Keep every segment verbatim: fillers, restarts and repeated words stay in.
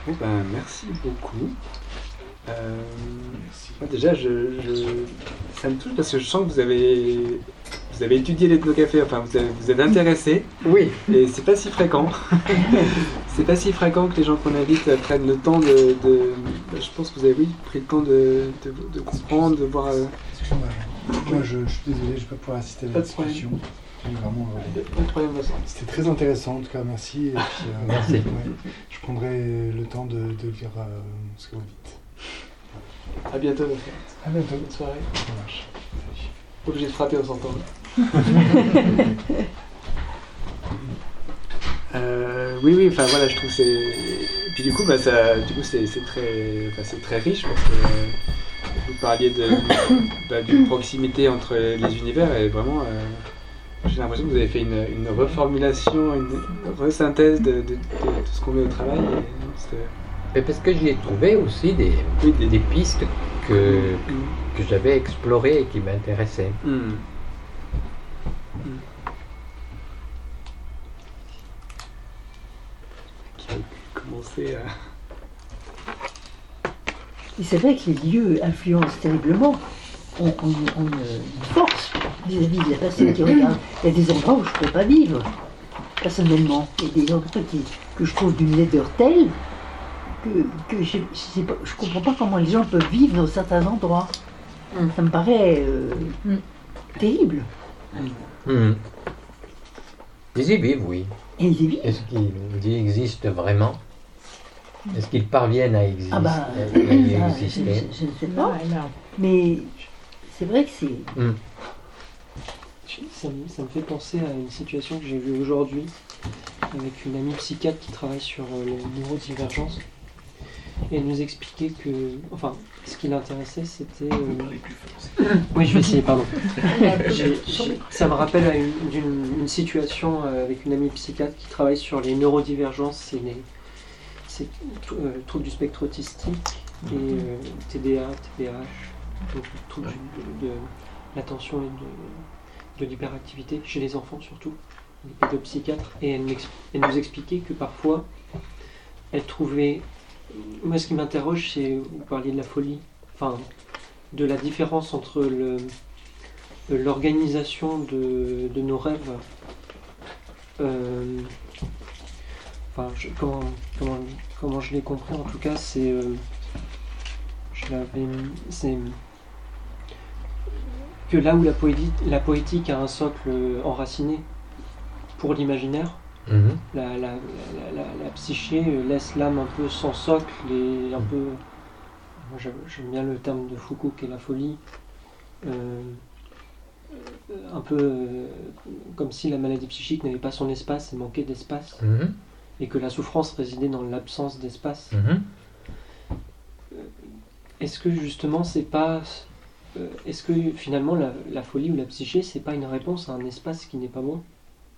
Bon, ben, merci beaucoup. Euh, moi, déjà, je, je, ça me touche parce que je sens que vous avez, vous avez étudié l'ethnocafé, enfin vous, avez, vous êtes intéressé. Oui. Et c'est pas si fréquent. C'est pas si fréquent que les gens qu'on invite prennent le temps de, de. Je pense que vous avez, oui, pris le temps de, de, de comprendre, de voir. Euh... Excuse-moi, moi je, je suis désolé, je ne vais pas pouvoir assister à la discussion. Vraiment, euh, pas de problème, Vincent. C'était très intéressant, en tout cas, merci. Et puis, euh, merci. Ouais, je prendrai le temps de, de lire euh, ce que vous dites. À bientôt. À bientôt. Bonne soirée. Ça marche. Pas obligé de frapper, on s'entend. euh, oui, oui, enfin voilà, je trouve que c'est. Et puis du coup, bah, ça, du coup, c'est, c'est très, enfin, c'est très riche parce que euh, vous parliez de, bah, d'une proximité entre les univers et vraiment. Euh, J'ai l'impression que vous avez fait une, une reformulation, une resynthèse de, de, de, de ce qu'on met au travail. Et Mais parce que j'y ai trouvé aussi des, oui, des... des pistes que, mm. que j'avais explorées et qui m'intéressaient. Mm. Mm. Qui a commencé à... Et c'est vrai que les lieux influencent terriblement. On, on, on une force vis-à-vis de la personne qui regarde. Il y a des endroits où je ne pourrais pas vivre, personnellement. Il y a des endroits qui, que je trouve d'une laideur telle que, que je ne comprends pas comment les gens peuvent vivre dans certains endroits. Mm. Ça me paraît euh, mm. terrible. Mm. Ils y vivent, oui. Et ils y vivent. Est-ce qu'ils y existent vraiment? Est-ce qu'ils parviennent à exister? Ah bah, à y ça, exister je, je ne sais pas. Non, non. Mais c'est vrai que c'est... Mm. Ça me, ça me fait penser à une situation que j'ai vue aujourd'hui avec une amie psychiatre qui travaille sur euh, les neurodivergences. Et elle nous expliquait que, enfin, ce qui l'intéressait, c'était... Euh... Oui, je vais essayer, pardon. j'ai, j'ai... Ça me rappelle à une, d'une, une situation avec une amie psychiatre qui travaille sur les neurodivergences, c'est les c'est, euh, troubles du spectre autistique et euh, T D A, T D A H, donc troubles de, de l'attention et de, de l'hyperactivité, chez les enfants surtout, les pédopsychiatres. Et elle, elle nous expliquait que parfois, elle trouvait... Moi, ce qui m'interroge, c'est, vous parliez de la folie, enfin, de la différence entre le, l'organisation de, de nos rêves, euh, enfin, je, comment, comment, comment je l'ai compris, en tout cas, c'est, euh, je l'avais, c'est que là où la poétique, la poétique a un socle enraciné pour l'imaginaire, Mmh. La, la, la, la, la psyché laisse l'âme un peu sans socle et un peu. Moi j'aime bien le terme de Foucault qui est la folie. Euh, un peu euh, comme si la maladie psychique n'avait pas son espace et manquait d'espace. Mmh. Et que la souffrance résidait dans l'absence d'espace. Mmh. Est-ce que justement c'est pas. Est-ce que finalement la, la folie ou la psyché c'est pas une réponse à un espace qui n'est pas bon?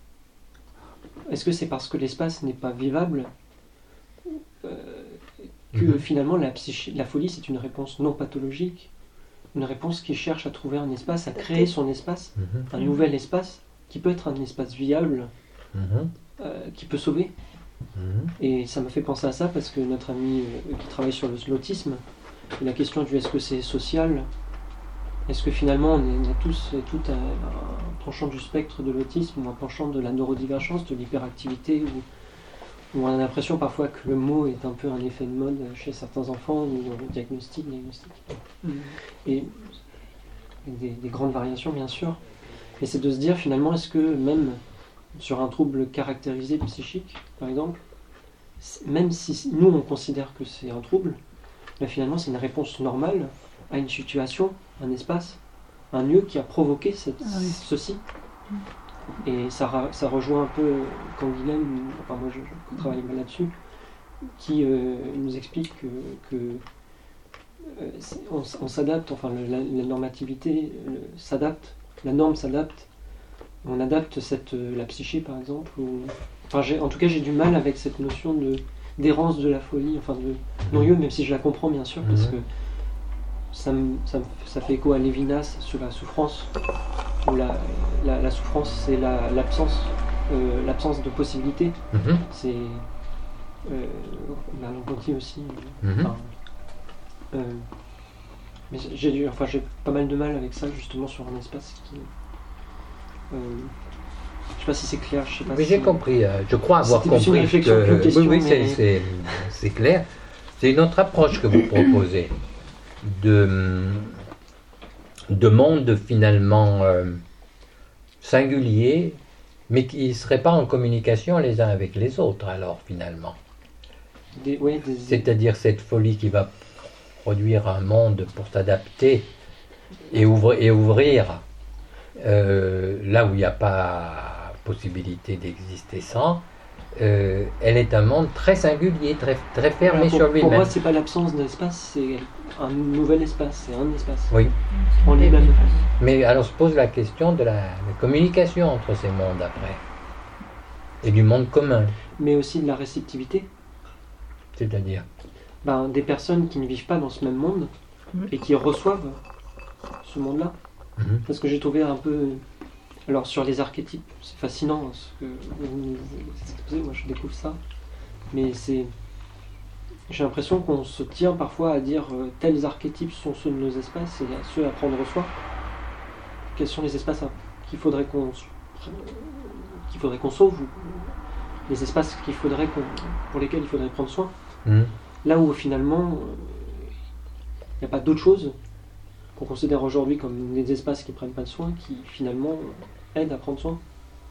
Est-ce que c'est parce que l'espace n'est pas vivable euh, que mmh. finalement la, psyché, la folie c'est une réponse non pathologique, une réponse qui cherche à trouver un espace, à créer son espace, mmh. un nouvel espace qui peut être un espace viable, mmh. euh, qui peut sauver. Mmh. Et ça m'a fait penser à ça parce que notre ami euh, qui travaille sur le, l'autisme, la question du est-ce que c'est social, est-ce que finalement on, est, on a tous et toutes un, un penchant du spectre de l'autisme ou un penchant de la neurodivergence, de l'hyperactivité, où, où on a l'impression parfois que le mot est un peu un effet de mode chez certains enfants, ou le diagnostic, diagnostic. Mmh. Et, et des, des grandes variations bien sûr. Et c'est de se dire finalement est-ce que même sur un trouble caractérisé psychique, par exemple, même si nous on considère que c'est un trouble, mais finalement c'est une réponse normale à une situation, un espace, un lieu qui a provoqué cette, ah oui. ceci. Et ça, ça rejoint un peu Canguilhem, enfin moi je, je travaille là-dessus, qui euh, nous explique que, que euh, on, on s'adapte, enfin le, la, la normativité le, s'adapte, la norme s'adapte, on adapte cette, la psyché par exemple, ou, enfin j'ai, en tout cas j'ai du mal avec cette notion de, d'errance de la folie, enfin de non-lieu, même si je la comprends bien sûr, parce que Ça, me, ça, me, ça fait écho à Lévinas sur la souffrance, où la, la, la souffrance c'est la, l'absence, euh, l'absence de possibilité. Mm-hmm. C'est, euh, on Merleau-Ponty aussi. Mm-hmm. Enfin, euh, mais j'ai, enfin, j'ai pas mal de mal avec ça, justement, sur un espace qui... Euh, je sais pas si c'est clair, je sais pas Oui, si... j'ai compris, euh, je crois avoir C'était compris. une réflexion que... qu'une question, oui, oui, c'est, mais... c'est, c'est clair. C'est une autre approche que vous proposez de, de monde finalement euh, singulier, mais qui ne seraient pas en communication les uns avec les autres, alors finalement. Des, ouais, des... C'est-à-dire cette folie qui va produire un monde pour s'adapter et ouvrir, et ouvrir euh, là où il n'y a pas possibilité d'exister sans, euh, elle est un monde très singulier, très, très fermé Alors pour, sur lui-même. Pour moi, c'est pas l'absence d'espace, c'est un nouvel espace, c'est un espace. Oui. En lui-même. Mais alors se pose la question de la, la communication entre ces mondes après, et du monde commun. Mais aussi de la réceptivité. C'est-à-dire ben, des personnes qui ne vivent pas dans ce même monde et qui reçoivent ce monde-là. Mm-hmm. Parce que j'ai trouvé un peu... Alors sur les archétypes, c'est fascinant ce que vous nous exposez, moi je découvre ça. Mais c'est... J'ai l'impression qu'on se tient parfois à dire euh, tels archétypes sont ceux de nos espaces et ceux à prendre soin. Quels sont les espaces hein, qu'il faudrait qu'on qu'il faudrait qu'on sauve, ou les espaces qu'il faudrait qu'on, pour lesquels il faudrait prendre soin. mm. Là où finalement il n'y a pas d'autre chose qu'on considère aujourd'hui comme des espaces qui ne prennent pas de soin, qui finalement aident à prendre soin.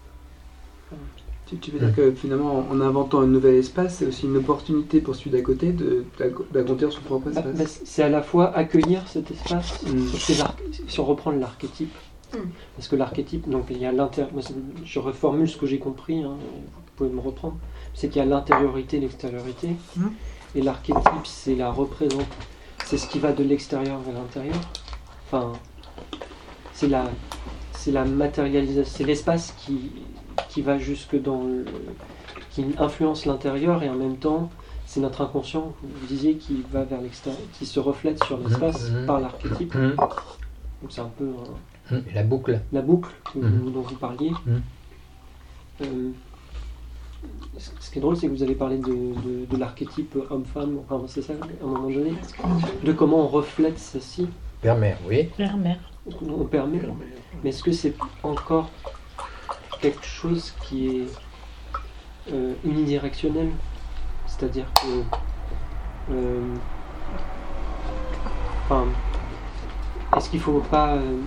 Tu, tu veux dire que finalement, en inventant un nouvel espace, c'est aussi une opportunité pour celui d'à côté de, d'agrandir son propre espace. Bah, bah, c'est à la fois accueillir cet espace, mm. ces arc- si on reprend l'archétype, mm. parce que l'archétype, donc il y a l'inter... Je reformule ce que j'ai compris, hein, vous pouvez me reprendre, c'est qu'il y a l'intériorité et l'extériorité, mm. et l'archétype, c'est la représente, c'est ce qui va de l'extérieur vers l'intérieur. Enfin, c'est la, c'est la matérialisation, c'est l'espace qui, qui va jusque dans le, qui influence l'intérieur et en même temps, c'est notre inconscient, vous disiez, qui va vers l'extérieur, qui se reflète sur l'espace mmh. par l'archétype. Mmh. Donc c'est un peu euh, la boucle, la boucle que mmh. vous, dont vous parliez. Mmh. Euh, ce qui est drôle, c'est que vous avez parlé de, de, de l'archétype homme-femme, enfin c'est ça, à un moment donné, de comment on reflète ceci. Père-mère, oui. Père-mère. On permet, mais est-ce que c'est encore quelque chose qui est euh, unidirectionnel? C'est-à-dire que... Euh, enfin, est-ce qu'il ne faut pas... Euh,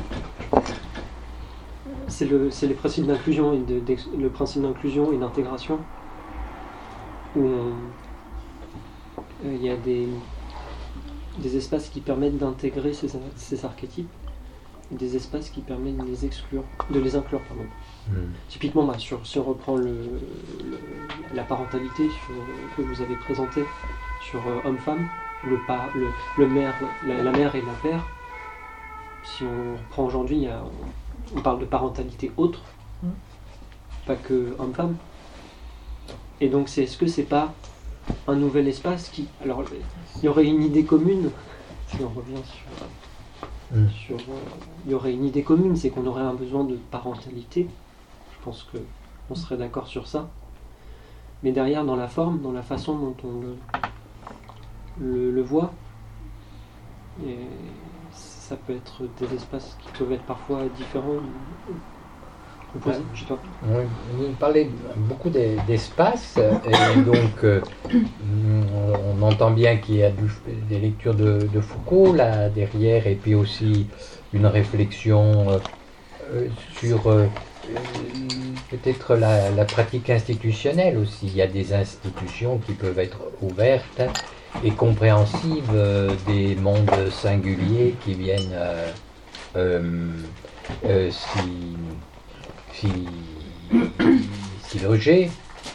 c'est le, c'est les principes d'inclusion et de, le principe d'inclusion et d'intégration où il euh, y a des, des espaces qui permettent d'intégrer ces, ces archétypes et des espaces qui permettent de les exclure, de les inclure, pardon. Mmh. Typiquement, bah, sur, si on reprend le, le, la parentalité sur, que vous avez présentée sur euh, homme-femme, le, par, le, le mère, la, la mère et la père, si on reprend aujourd'hui, il y a, on parle de parentalité autre, mmh. pas que homme-femme. Et donc, c'est, est-ce que c'est pas un nouvel espace qui... Alors, il y aurait une idée commune, si on revient sur... mmh. sur euh, il y aurait une idée commune, c'est qu'on aurait un besoin de parentalité. Je pense qu'on serait d'accord sur ça. Mais derrière, dans la forme, dans la façon dont on le, le, le voit, et ça peut être des espaces qui peuvent être parfois différents, opposés, je sais pas. Oui, vous parlez beaucoup d'espace, et donc euh, on entend bien qu'il y a du, des lectures de, de Foucault là derrière, et puis aussi une réflexion euh, sur euh, peut-être la, la pratique institutionnelle aussi. Il y a des institutions qui peuvent être ouvertes et compréhensives euh, des mondes singuliers qui viennent euh, euh, euh, s'y, s'y, s'y loger.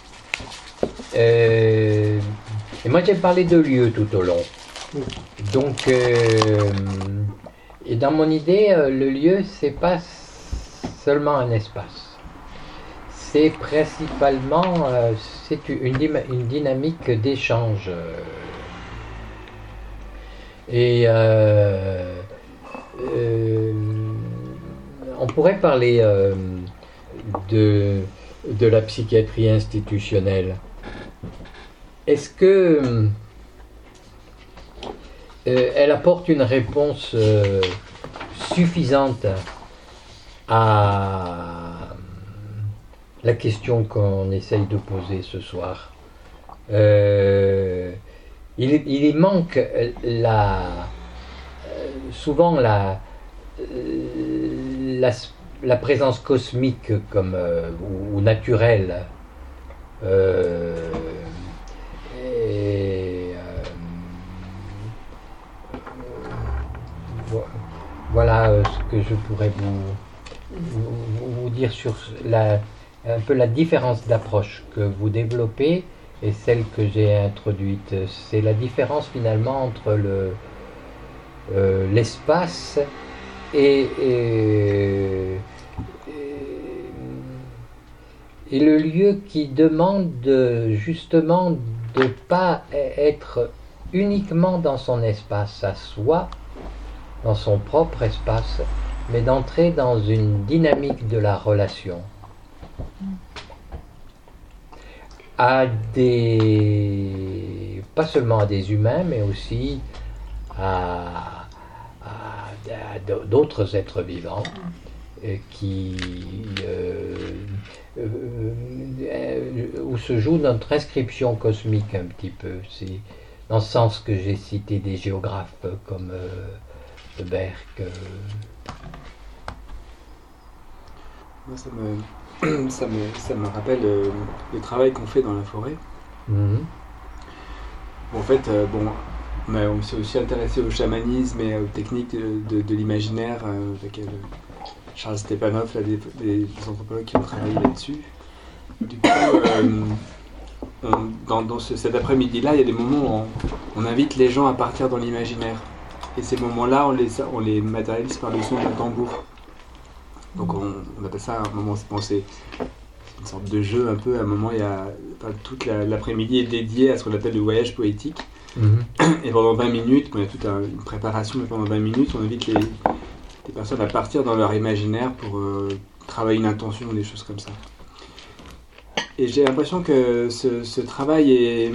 Euh, et moi j'ai parlé de lieux tout au long. Donc, euh, et dans mon idée, euh, le lieu, c'est pas seulement un espace. C'est principalement euh, c'est une, une dynamique d'échange. Et euh, euh, on pourrait parler euh, de, de la psychiatrie institutionnelle. est-ce que euh, elle apporte une réponse euh, suffisante à la question qu'on essaye de poser ce soir? euh, il, il y manque la, souvent la, la, la présence cosmique comme, euh, ou, ou naturelle. Euh, et, euh, voilà euh, ce que je pourrais vous, vous, vous dire sur la, un peu la différence d'approche que vous développez et celle que j'ai introduite. C'est la différence finalement entre le, euh, l'espace et, et, et le lieu qui demande de, justement de ne pas être uniquement dans son espace à soi, dans son propre espace, mais d'entrer dans une dynamique de la relation. À des, pas seulement à des humains, mais aussi à, à, à d'autres êtres vivants euh, qui, euh, euh, euh, où se joue notre inscription cosmique un petit peu. C'est dans ce sens que j'ai cité des géographes comme euh, Berck. Euh. Moi, ça me... Ça me, ça me rappelle euh, le travail qu'on fait dans la forêt. Mmh. En fait, euh, bon, mais on s'est aussi intéressé au chamanisme et aux techniques de, de, de l'imaginaire euh, avec euh, Charles Stepanov, là, des, des anthropologues qui ont travaillé là-dessus. Du coup, euh, on, dans, dans ce, cet après-midi-là, il y a des moments où on, on invite les gens à partir dans l'imaginaire. Et ces moments-là, on les, on les matérialise par le son d'un tambour. Donc on, on appelle ça un moment, bon, c'est une sorte de jeu un peu. À un moment, il y a, enfin, toute la, l'après-midi est dédiée à ce qu'on appelle le voyage poétique. Mm-hmm. Et pendant vingt minutes, on a toute un, une préparation, mais pendant vingt minutes, on invite les, les personnes à partir dans leur imaginaire pour euh, travailler une intention, des choses comme ça. Et j'ai l'impression que ce, ce travail est,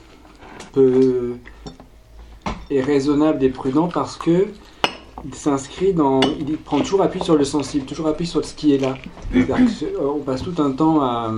peu, est raisonnable et prudent parce que il s'inscrit dans, il prend toujours appui sur le sensible, toujours appui sur ce qui est là. C'est-à-dire qu'on passe tout un temps à,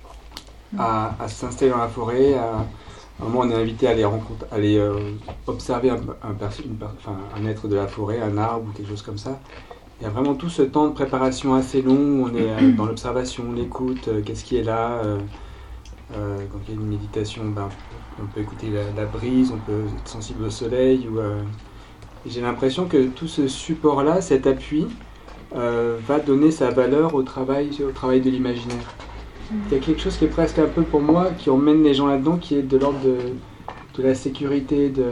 à, à s'installer dans la forêt. À, à un moment, on est invité à aller, rencontrer, à aller euh, observer un, un, une, enfin, un être de la forêt, un arbre ou quelque chose comme ça. Il y a vraiment tout ce temps de préparation assez long où on est euh, dans l'observation, on écoute, euh, qu'est-ce qui est là. Euh, euh, quand il y a une méditation, ben, on peut écouter la, la brise, on peut être sensible au soleil. Ou, euh, j'ai l'impression que tout ce support-là, cet appui, euh, va donner sa valeur au travail, au travail de l'imaginaire. Il y a quelque chose qui est presque un peu pour moi, qui emmène les gens là-dedans, qui est de l'ordre de, de la sécurité, de,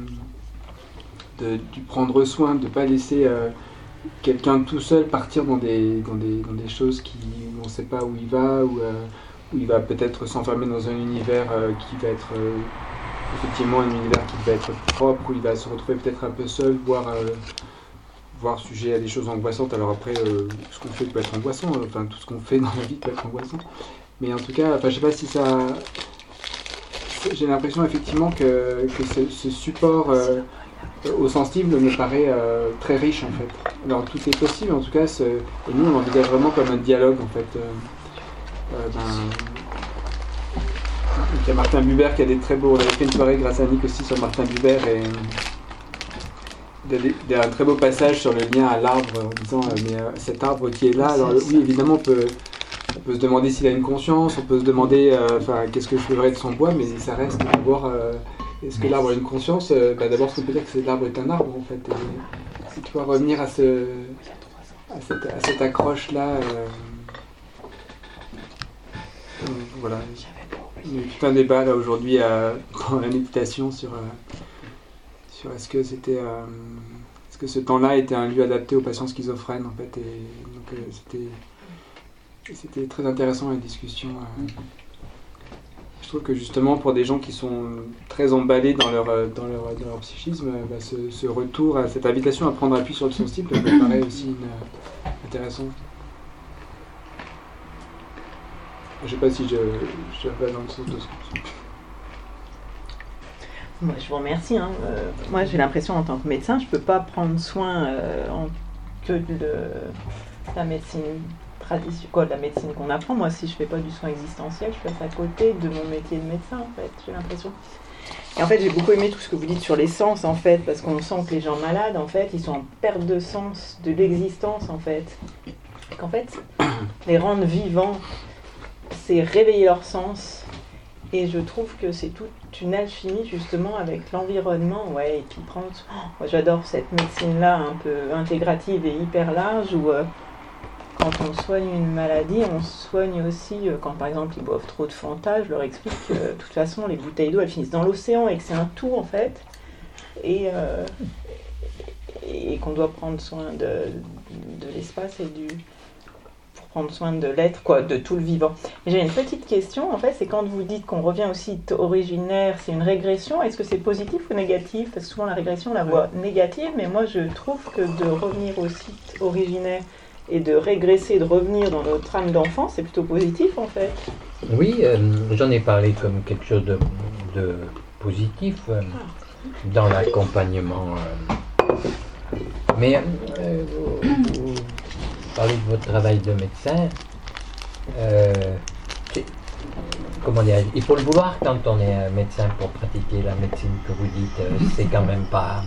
de, du prendre soin, de ne pas laisser euh, quelqu'un tout seul partir dans des, dans des, dans des choses qui, où on ne sait pas où il va, où, euh, où il va peut-être s'enfermer dans un univers euh, qui va être... Euh, effectivement un univers qui va être propre, où il va se retrouver peut-être un peu seul, voire, euh, voire sujet à des choses angoissantes. Alors après, euh, ce qu'on fait peut être angoissant, enfin tout ce qu'on fait dans la vie peut être angoissant. Mais en tout cas, enfin, je sais pas si ça... J'ai l'impression effectivement que, que ce, ce support euh, au sensible me paraît euh, très riche en fait. Alors tout est possible en tout cas, ce... et nous on l'envisage vraiment comme un dialogue en fait. Euh, euh, ben, il y a Martin Buber qui a des très beaux... On avait fait une soirée grâce à Nick aussi sur Martin Buber et il y a un très beau passage sur le lien à l'arbre en disant mais euh, cet arbre qui est là, alors oui évidemment on peut, on peut se demander s'il a une conscience, on peut se demander enfin euh, qu'est-ce que je ferais de son bois, mais ça reste d'abord euh, est-ce que l'arbre a une conscience euh, bah, d'abord ce qu'on peut dire que c'est, l'arbre est un arbre en fait. Et, si tu dois revenir à, ce, à, cette, à cette accroche là euh, voilà. Il y a eu tout un débat là aujourd'hui euh, dans la méditation sur, euh, sur est-ce que c'était euh, est-ce que ce temps-là était un lieu adapté aux patients schizophrènes en fait, et donc euh, c'était c'était très intéressant la discussion. Euh. Je trouve que justement pour des gens qui sont très emballés dans leur dans leur, dans leur psychisme, bah, ce, ce retour à cette invitation à prendre appui sur le sensible me paraît aussi une, euh, intéressant. Je sais pas si je, je vais dans le sens de ce que Moi, je vous remercie. Hein. Euh, moi, j'ai l'impression, en tant que médecin, je ne peux pas prendre soin euh, en, que de la médecine traditionnelle, quoi, de la médecine qu'on apprend. Moi, si je ne fais pas du soin existentiel, je passe à côté de mon métier de médecin, en fait, j'ai l'impression. Et en fait, j'ai beaucoup aimé tout ce que vous dites sur les sens, en fait, parce qu'on sent que les gens malades, en fait, ils sont en perte de sens de l'existence, en fait. Et qu'en fait, les rendre vivants, c'est réveiller leur sens. Et je trouve que c'est toute une alchimie, justement, avec l'environnement, ouais, et puis prendre... Oh, moi, j'adore cette médecine-là, un peu intégrative et hyper large, où... Euh, quand on soigne une maladie, on soigne aussi, euh, quand par exemple ils boivent trop de Fanta, je leur explique que de toute façon les bouteilles d'eau elles finissent dans l'océan et que c'est un tout en fait, et, euh, et qu'on doit prendre soin de, de l'espace et du... pour prendre soin de l'être, quoi, de tout le vivant. Mais j'ai une petite question, en fait, c'est quand vous dites qu'on revient au site originaire, c'est une régression, est-ce que c'est positif ou négatif? Parce que souvent la régression on la voit négative, mais moi je trouve que de revenir au site originaire et de régresser, de revenir dans notre âme d'enfant, c'est plutôt positif en fait. Oui, euh, j'en ai parlé comme quelque chose de, de positif euh, dans l'accompagnement. Euh. Mais euh, vous, vous parlez de votre travail de médecin. Euh, comment dire, il faut le vouloir quand on est un médecin pour pratiquer la médecine que vous dites. Euh, c'est quand même pas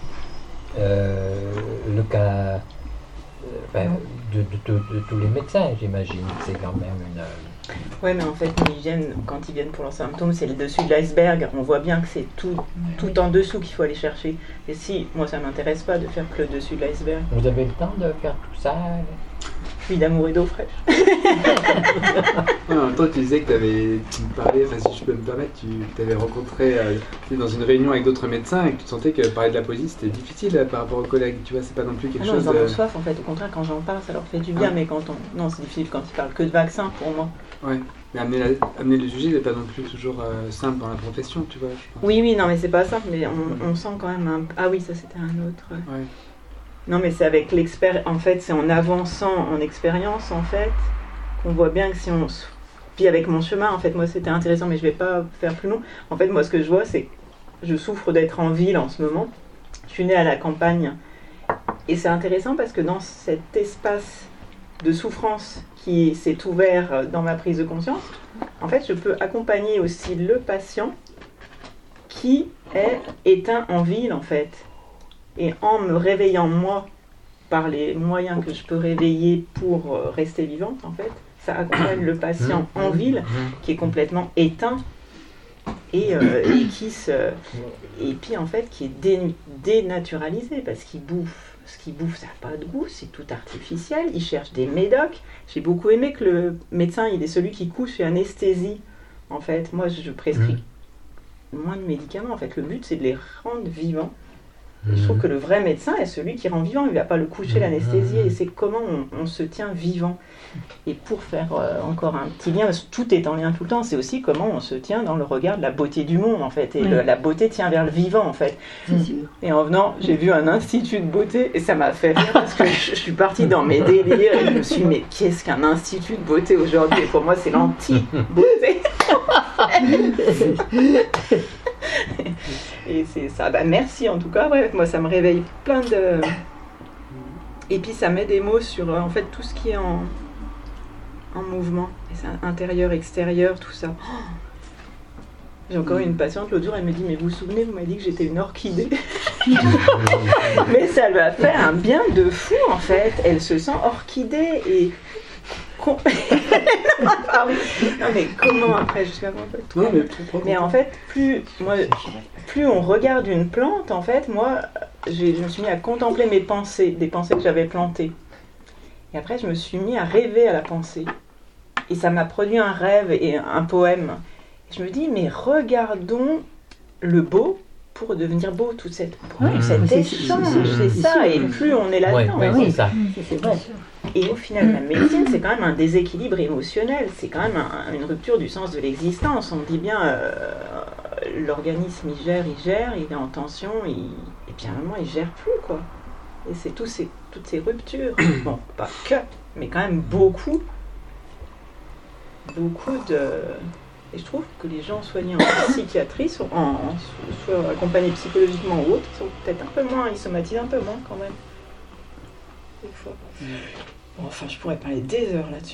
euh, le cas. Ben, de, de, de, de tous les médecins, j'imagine, c'est quand même une... Oui, mais en fait, ils viennent, quand ils viennent pour leurs symptômes, c'est le dessus de l'iceberg. On voit bien que c'est tout, tout en dessous qu'il faut aller chercher. Et si, moi, ça ne m'intéresse pas de faire que le dessus de l'iceberg. Vous avez le temps de faire tout ça? Puis d'amour et d'eau fraîche. Ouais, en même temps, tu disais que tu avais, tu me parlais, enfin, si je peux me permettre, tu avais rencontré euh, dans une réunion avec d'autres médecins et que tu sentais que parler de la poésie c'était difficile euh, par rapport aux collègues, tu vois, c'est pas non plus quelque ah non, chose. Ils en ont de... soif en fait, au contraire, quand j'en parle, ça leur fait du bien, ah. mais quand on. Non, c'est difficile quand ils parlent que de vaccins pour moi. Ouais, mais amener, la... amener le sujet n'est pas non plus toujours euh, simple dans la profession, tu vois, je pense. Oui, oui, non, mais c'est pas simple, mais on, on sent quand même un. Ah oui, ça c'était un autre. Ouais. Non, mais c'est avec l'expérience, en fait, c'est en avançant en expérience, en fait, qu'on voit bien que si on... Puis avec mon chemin, en fait, moi, c'était intéressant, mais je vais pas faire plus long. En fait, moi, ce que je vois, c'est que je souffre d'être en ville en ce moment. Je suis née à la campagne. Et c'est intéressant parce que dans cet espace de souffrance qui s'est ouvert dans ma prise de conscience, en fait, je peux accompagner aussi le patient qui est éteint en ville, en fait. Et en me réveillant moi, par les moyens que je peux réveiller pour rester vivante, en fait, ça accompagne le patient en ville, qui est complètement éteint, et, euh, et qui se... Et puis, en fait, qui est dé, dénaturalisé, parce qu'il bouffe. Ce qu'il bouffe, ça n'a pas de goût, c'est tout artificiel. Il cherche des médocs. J'ai beaucoup aimé que le médecin, il est celui qui couche et anesthésie. En fait, moi, je prescris moins de médicaments. En fait, le but, c'est de les rendre vivants. Et je trouve que le vrai médecin est celui qui rend vivant, il ne va pas le coucher, l'anesthésier, et c'est comment on, on se tient vivant. Et pour faire euh, encore un petit lien, parce que tout est en lien tout le temps, c'est aussi comment on se tient dans le regard de la beauté du monde, en fait. Et oui. le, la beauté tient vers le vivant, en fait. C'est sûr. Et en venant, j'ai vu un institut de beauté, et ça m'a fait rire, parce que je, je suis partie dans mes délires, et je me suis dit, mais qu'est-ce qu'un institut de beauté aujourd'hui? Et pour moi, c'est l'anti-beauté. Et c'est ça, bah merci en tout cas, ouais, moi ça me réveille plein de... Et puis ça met des mots sur en fait tout ce qui est en, en mouvement, et c'est intérieur, extérieur, tout ça. Oh, j'ai encore eu une patiente l'autre jour, elle me dit, mais vous vous souvenez, vous m'avez dit que j'étais une orchidée. Mais ça lui a fait un bien de fou en fait, elle se sent orchidée et... non, mais comment après, je suis pas non, mais, mais en fait, plus, moi, plus on regarde une plante, en fait, moi, j'ai, je me suis mis à contempler mes pensées, des pensées que j'avais plantées. Et après, je me suis mis à rêver à la pensée. Et ça m'a produit un rêve et un poème. Et je me dis, mais regardons le beau pour devenir beau, toute cette, oui, cet échange, c'est, c'est, c'est ça. Et plus on est là-dedans. Ouais, ouais, c'est ça. C'est vrai. Et au final, la médecine, c'est quand même un déséquilibre émotionnel, c'est quand même un, une rupture du sens de l'existence. On dit bien, euh, l'organisme, il gère, il gère, il est en tension, il, et puis à un moment, il gère plus, quoi. Et c'est tous ces, toutes ces ruptures, bon, pas que, mais quand même beaucoup, beaucoup de, Et je trouve que les gens soignés en psychiatrie, sont en, en, soit accompagnés psychologiquement ou autres, sont peut-être un peu moins, ils somatisent un peu moins quand même. Des fois. Mm. Bon, enfin, je pourrais parler des heures là-dessus.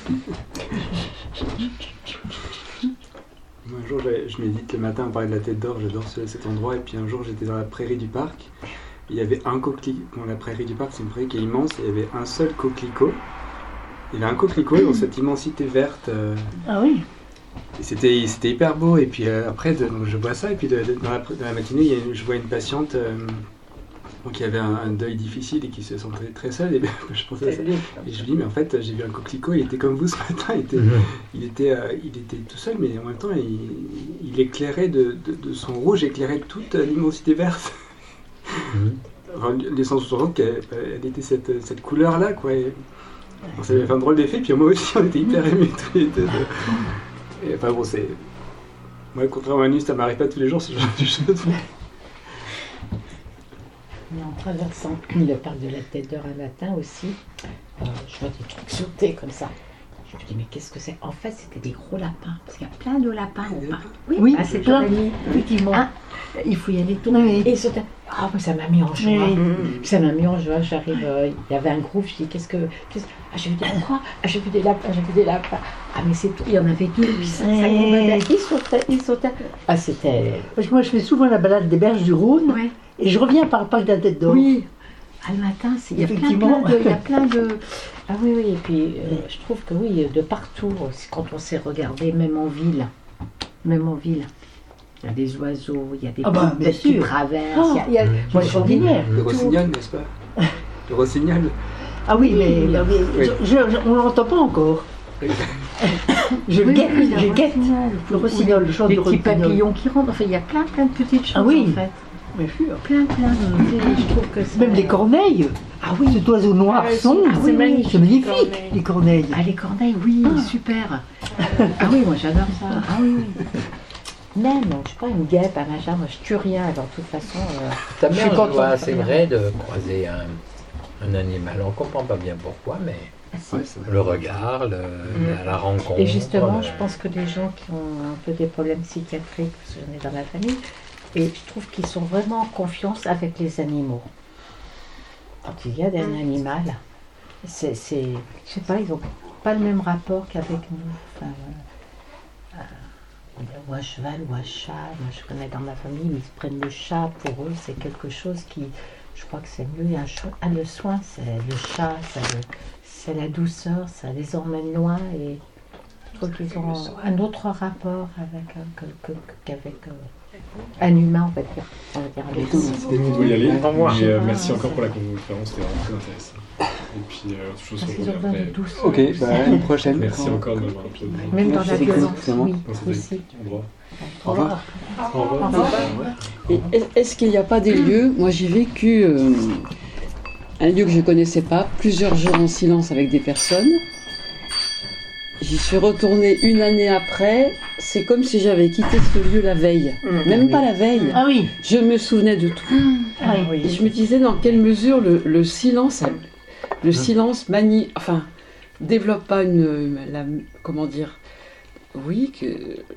Un jour, je médite le matin, on parlait de la tête d'or, j'adore ce, cet endroit, et puis un jour, j'étais dans la prairie du parc, il y avait un coquelicot, bon, la prairie du parc, c'est une prairie qui est immense, et il y avait un seul coquelicot, il y avait un coquelicot dans cette immensité verte. Euh, ah oui. Et c'était, c'était hyper beau, et puis euh, après, de, donc je vois ça, et puis de, de, dans, la, dans la matinée, il y a une, je vois une patiente euh, donc, qui avait un, un deuil difficile et qui se sentait très seule, et bien, je pensais à ça. Et je lui dis, mais en fait, j'ai vu un coquelicot, il était comme vous ce matin, il était, mmh. il était, euh, il était tout seul, mais en même temps, il, il éclairait de, de, de son rouge, éclairait toute l'immensité verte. Mmh. Enfin, laissant sous-entendre qu'elle elle était cette, cette couleur-là, quoi. Et, bon, ça avait fait un drôle d'effet, puis moi aussi, on était hyper émus tous les deux. Et enfin bon, c'est... Moi, contrairement à Nus, ça m'arrive pas tous les jours, ce genre de choses. Mais en traversant le parc de la Tête d'Or un matin aussi, euh, je vois des trucs sauter comme ça. Je me dis, mais qu'est-ce que c'est? En fait, c'était des gros lapins, parce qu'il y a plein de lapins au parc. Oui, oui ah, c'est plein, effectivement. Ah, il faut y aller tout. Oui. Et sauter. Ah, oh, ça m'a mis en joie. Oui. Ça m'a mis en joie. J'arrive, euh, il y avait un groupe, je dis, qu'est-ce que... Qu'est-ce... Ah, j'ai vu des lapins, ah, j'ai vu des lapins, j'ai vu des lapins. Ah, mais c'est tout. Il y en avait deux, puis ça, ça y est, ils sautaient, ils sautaient. Ah, c'était... Parce que moi, je fais souvent la balade des berges du Rhône, ouais. Et je reviens par le parc de la Tête d'Or. Oui. Ah, le matin, c'est... il y a plein, plein de... Il y a plein de... Ah oui, oui, et puis euh, je trouve que oui, de partout, quand on s'est regardé, même en ville, même en ville, il y a des oiseaux, il y a des ah bah, bêtes qui traversent, oh, il y a, il y a mmh. moi, je ordinaire. Le rossignol, n'est-ce pas? Le rossignol. Ah oui, mais, mais, mais oui. Je, je, on ne l'entend pas encore. Oui. Je oui, guette, oui, je guette le rossignol, le chant du rossignol. Les petits papillons qui rentrent, enfin il y a plein plein de petites choses ah oui. en fait. Bien sûr. Plein, plein de... Je trouve que même les corneilles. Ah oui. Cet oiseau noir ah, sombre. Ah, c'est magnifique. C'est magnifique, corneilles. Les corneilles. Ah, les corneilles, oui, ah. super. Ah oui, moi j'adore ça. Ah oui, oui. Même, je sais pas, une guêpe, un machin, moi je tue rien, alors de toute façon... Euh, Ta mère joie, c'est vrai, de croiser un, un animal. On ne comprend pas bien pourquoi, mais... Ah, si. Ouais, le regard, le, mmh. la, la rencontre... Et justement, le... je pense que les gens qui ont un peu des problèmes psychiatriques, parce que j'en ai dans ma famille, et je trouve qu'ils sont vraiment en confiance avec les animaux. Quand il y a un animal, c'est, c'est, je sais pas, ils n'ont pas le même rapport qu'avec nous. Enfin, euh, ou un cheval ou un chat, moi je connais dans ma famille, mais ils prennent le chat pour eux, c'est quelque chose qui, je crois que c'est mieux. Un cho- ah, le soin, c'est le chat, c'est, le, c'est la douceur, ça les emmène loin et je trouve qu'ils ont un autre rapport avec, euh, que, que, qu'avec euh, un humain, on va dire. On va dire c'était nous de y aller. Mais, euh, merci encore pour la conférence, c'était vraiment très intéressant. Et puis, euh, autre chose sur le après. Ok, bah, à une prochaine. Merci encore de m'avoir appelé. Même dans la violence, oui, aussi. Au revoir. Au revoir. Au revoir. Et est-ce qu'il n'y a pas des lieux, moi j'ai vécu euh, un lieu que je ne connaissais pas, plusieurs jours en silence avec des personnes. J'y suis retournée une année après, c'est comme si j'avais quitté ce lieu la veille. Mmh, Même oui. pas la veille. Ah oui. Je me souvenais de tout. Ah oui. Et je me disais dans quelle mesure le, le silence, le silence manie, enfin, développe pas une, la, comment dire, oui, que...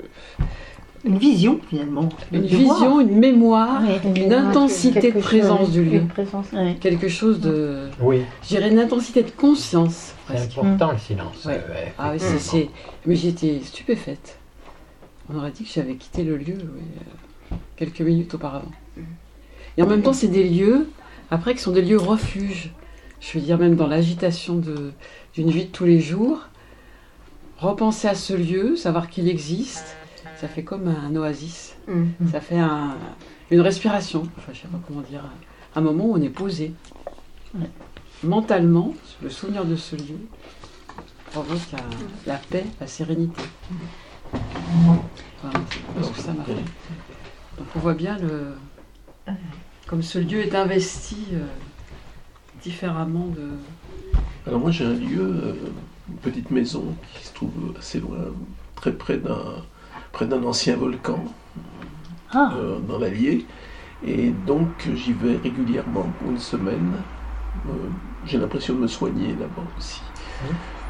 Une vision, finalement. Une, une vision, une mémoire, ouais, une, une mémoire, intensité de présence chose, du lieu. Présence, ouais. Quelque chose de... Oui. Je dirais une intensité de conscience. C'est presque. important, mmh. le silence. Ouais. Euh, ah oui, c'est, c'est... Mais j'étais stupéfaite. On aurait dit que j'avais quitté le lieu oui, quelques minutes auparavant. Et en même temps, c'est des lieux, après, qui sont des lieux refuges. Je veux dire, même dans l'agitation de, d'une vie de tous les jours, repenser à ce lieu, savoir qu'il existe... Ça fait comme un oasis, mmh. ça fait un, une respiration, enfin, je ne sais pas comment dire, un moment où on est posé. Ouais. Mentalement, le souvenir de ce lieu provoque la, la paix, la sérénité. Mmh. Voilà, c'est ça m'a fait. Donc on voit bien le, comme ce lieu est investi euh, différemment de... Alors moi j'ai un lieu, euh, une petite maison qui se trouve assez loin, très près d'un... près d'un ancien volcan ah. euh, dans l'Allier, et donc j'y vais régulièrement pour une semaine. Euh, j'ai l'impression de me soigner là-bas aussi. Mmh.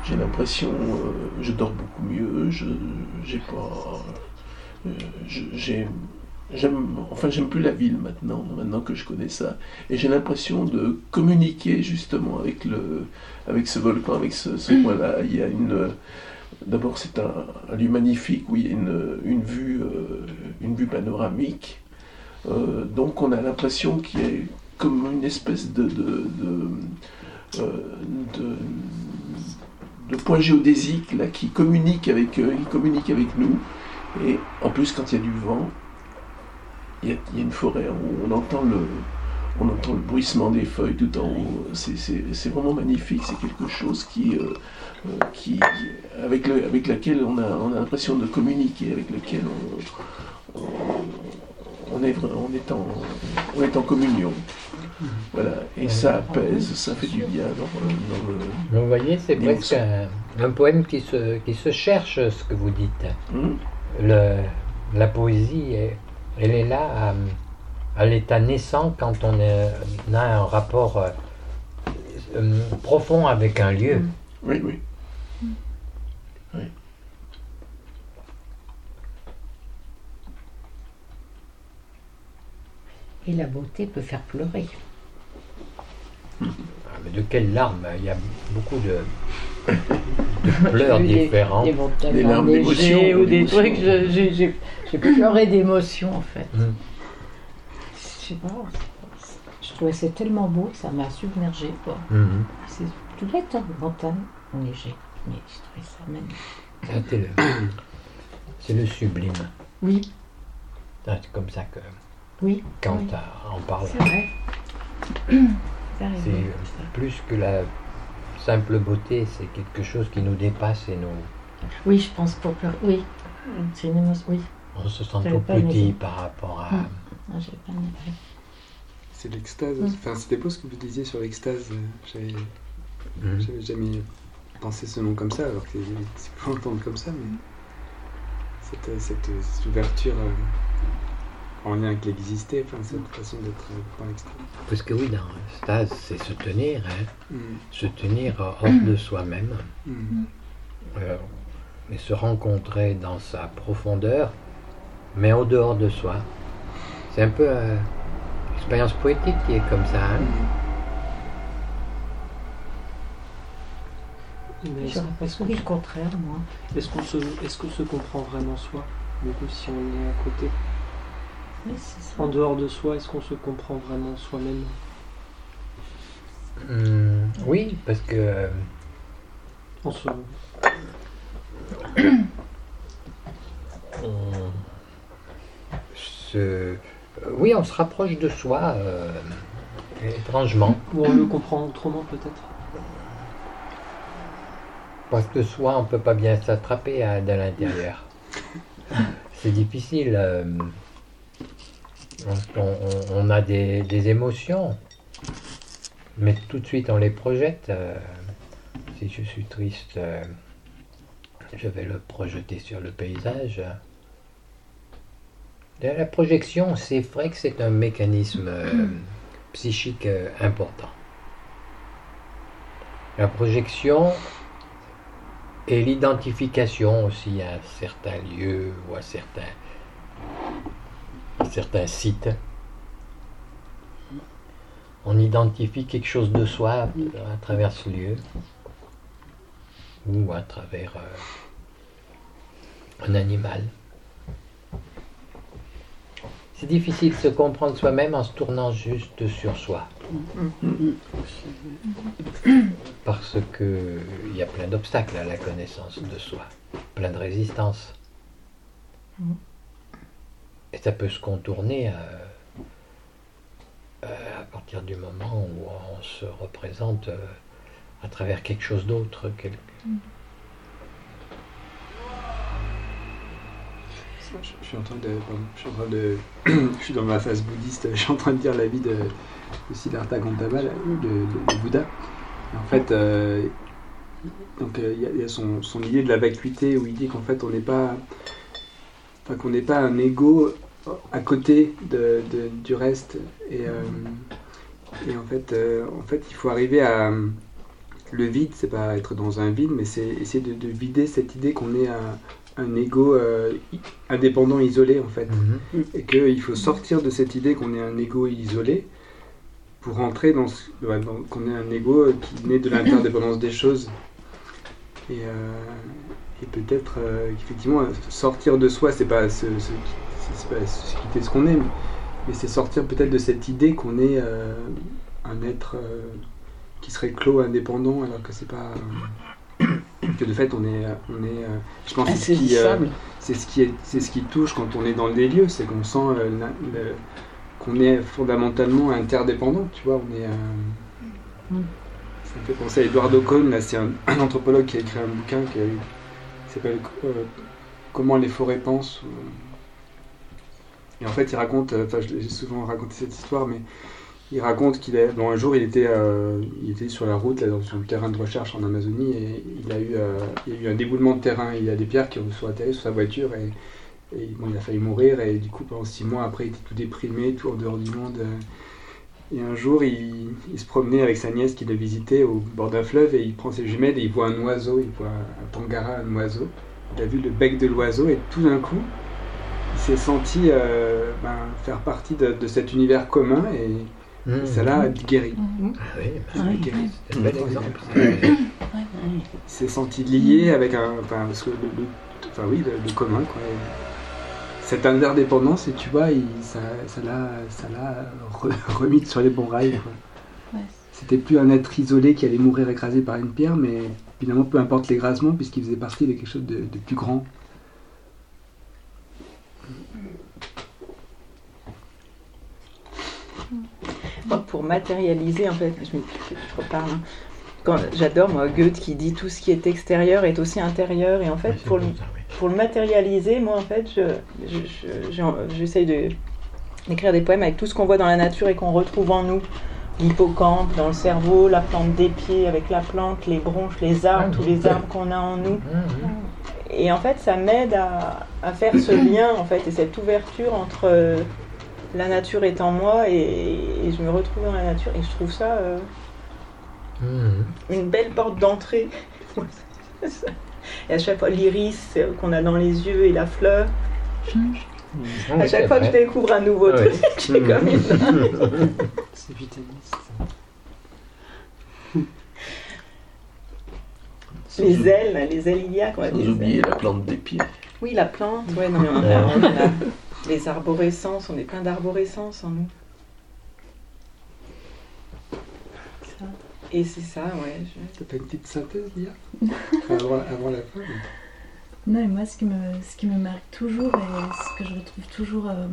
j'ai l'impression, euh, je dors beaucoup mieux, je j'ai pas, euh, je, j'ai, j'aime, enfin j'aime plus la ville maintenant, maintenant que je connais ça, et j'ai l'impression de communiquer justement avec le, avec ce volcan, avec ce, ce point-là. Il y a une, d'abord c'est un, un lieu magnifique où il y a une, une vue, euh, une vue panoramique. Euh, donc on a l'impression qu'il y a comme une espèce de, de, de, euh, de, de point géodésique là, qui communique avec, euh, qui communique avec nous. Et en plus, quand il y a du vent, il y a, il y a une forêt où on entend le, on entend le bruissement des feuilles tout en haut. C'est, c'est, c'est vraiment magnifique. C'est quelque chose qui, euh, qui, avec, le, avec laquelle on a, on a l'impression de communiquer, avec lequel on, on On est, on, est en, on est en communion. Voilà. Et ça apaise, ça fait du bien dans, dans le... Vous voyez, c'est presque un, un poème qui se, qui se cherche, ce que vous dites. Mm. Le, la poésie, elle est là à, à l'état naissant quand on, est, on a un rapport euh, profond avec un lieu. Mm. Oui, oui. Oui. Et la beauté peut faire pleurer. Ah, mais de quelles larmes? Il y a beaucoup de, de pleurs différents. Des, des montagnes des larmes d'émotion ou des trucs. Je, j'ai, j'ai, j'ai pleuré d'émotion en fait. Mm. Je sais pas. Je trouvais c'est tellement beau que ça m'a submergé. Quoi. Mm-hmm. C'est tout bête, hein, montagne enneigée. Mais je trouvais ça magnifique. Ah, c'est, le, c'est le sublime. Oui. Ah, c'est comme ça que. Oui. Quand oui. on parle. C'est vrai. C'est plus que la simple beauté, c'est quelque chose qui nous dépasse et nous. Oui, je pense pour pleurer. Oui. C'est une émotion. Oui. On se sent tout petit par rapport à. Mmh. Non, j'ai pas aimé. C'est l'extase. Mmh. Enfin, c'était beau ce que vous disiez sur l'extase. J'avais, mmh. j'avais jamais pensé ce nom comme ça, alors que c'est pas entendre comme ça, mais cette, cette, cette ouverture. Euh... en lien avec l'existé, enfin, cette façon d'être dans l'extase. Parce que oui, dans l'extase, c'est se tenir, hein, mm. se tenir hors mm. de soi-même, mm. euh, et se rencontrer dans sa profondeur, mais au dehors de soi. C'est un peu euh, l'expérience poétique qui est comme ça. Hein. Mm. Mais est-ce, est-ce qu'on, le contraire, moi. Est-ce qu'on se, est-ce qu'on se comprend vraiment soi, du coup, si on est à côté? Oui, c'est ça. En dehors de soi, est-ce qu'on se comprend vraiment soi-même? Mmh, Oui, parce que... Euh, on se... on se... Oui, on se rapproche de soi, euh, étrangement. Ou on le comprend autrement, peut-être? Parce que soi, on ne peut pas bien s'attraper à, de l'intérieur. C'est difficile... Euh, On, on, on a des, des émotions, mais tout de suite on les projette. Euh, si je suis triste, euh, je vais le projeter sur le paysage. La projection, c'est vrai que c'est un mécanisme euh, psychique euh, important. La projection et l'identification aussi à certains lieux ou à certains certains sites. On identifie quelque chose de soi à, à travers ce lieu ou à travers euh, un animal. C'est difficile de se comprendre soi-même en se tournant juste sur soi. Parce que il y a plein d'obstacles à la connaissance de soi, plein de résistances. Et ça peut se contourner à, à partir du moment où on se représente à travers quelque chose d'autre. Quelque... Je suis en train de, pardon, je suis en train de, je suis dans ma phase bouddhiste. Je suis en train de dire la vie de, de Siddhartha Gautama, de, de, de Bouddha. Et en fait, euh, donc il euh, y, y a son, son idée de la vacuité où il dit qu'en fait on n'est pas, enfin qu'on n'est pas un ego à côté de, de, du reste. Et, euh, et en fait, euh, en fait, il faut arriver à, le vide, c'est pas être dans un vide, mais c'est essayer de, de vider cette idée qu'on est un, un ego euh, indépendant, isolé en fait. Mm-hmm. Et qu'il faut sortir de cette idée qu'on est un ego isolé pour rentrer dans, ce, dans qu'on est un ego qui naît de l'interdépendance des choses. Et, euh, et peut-être euh, qu'effectivement, sortir de soi, c'est pas se, se, c'est pas se quitter ce qu'on est, mais, mais c'est sortir peut-être de cette idée qu'on est euh, un être euh, qui serait clos, indépendant, alors que c'est pas... Euh, que de fait on est, on est euh, je pense que c'est ce, qui, euh, c'est, ce qui est, c'est ce qui touche quand on est dans des lieux, c'est qu'on sent euh, la, le, qu'on est fondamentalement interdépendant, tu vois, on est... Euh, mm. Ça me fait penser à Eduardo Kohn, là, c'est un, un anthropologue qui a écrit un bouquin qui, a, qui s'appelle euh, Comment les forêts pensent. Ou... Et en fait, il raconte, enfin, euh, j'ai souvent raconté cette histoire, mais il raconte qu'il a, bon, un jour, il était, euh, il était sur la route, là, dans son terrain de recherche en Amazonie, et il a eu, euh, il y a eu un déboulement de terrain. Il y a des pierres qui sont atterries sur sa voiture, et, et bon, il a failli mourir, et du coup, pendant six mois après, il était tout déprimé, tout en dehors du monde. Et un jour, il, il se promenait avec sa nièce qu'il a visité au bord d'un fleuve, et il prend ses jumelles, et il voit un oiseau, il voit un tangara, un oiseau. Il a vu le bec de l'oiseau, et tout d'un coup, il s'est senti euh, ben, faire partie de, de cet univers commun, et Mmh. ça l'a guéri. Mmh. Ah oui, bah, ça l'a guéri. C'est un bel exemple. Il s'est senti lié avec un. Enfin, parce que le, le, enfin oui, le, le commun, quoi. Et cette interdépendance, et tu vois, il, ça, ça l'a, ça l'a re, remis sur les bons rails, quoi. Ouais. C'était plus un être isolé qui allait mourir écrasé par une pierre, mais finalement, peu importe l'écrasement, puisqu'il faisait partie de quelque chose de, de plus grand. Pour matérialiser, en fait, je, me, je reparle, hein. Quand, j'adore, moi, Goethe qui dit tout ce qui est extérieur est aussi intérieur, et en fait, oui, pour, le, ça, oui. pour le matérialiser, moi, en fait, je, je, je, je, j'essaye de, d'écrire des poèmes avec tout ce qu'on voit dans la nature et qu'on retrouve en nous. L'hippocampe, dans le cerveau, la plante des pieds avec la plante, les bronches, les arbres, ah, tous les arbres qu'on a en nous. Et en fait, ça m'aide à, à faire ce lien, en fait, et cette ouverture entre... Euh, la nature est en moi, et, et je me retrouve dans la nature, et je trouve ça euh, mmh. une belle porte d'entrée. Et à chaque fois, l'iris qu'on a dans les yeux et la fleur, mmh. à chaque fois que je découvre un nouveau ah, truc, oui. j'ai mmh. comme une... C'est vitaliste. Les ailes, les ailes iliaques. Sans oublier ailes. La plante des pieds. Oui, la plante, ouais, non, mais on a, on a les arborescences, on est plein d'arborescences en nous. Ça. Et c'est ça, ouais. Je... T'as pas une petite synthèse, Lia avant, avant la fin mais... Non, et moi, ce qui, me, ce qui me marque toujours, et ce que je retrouve toujours euh,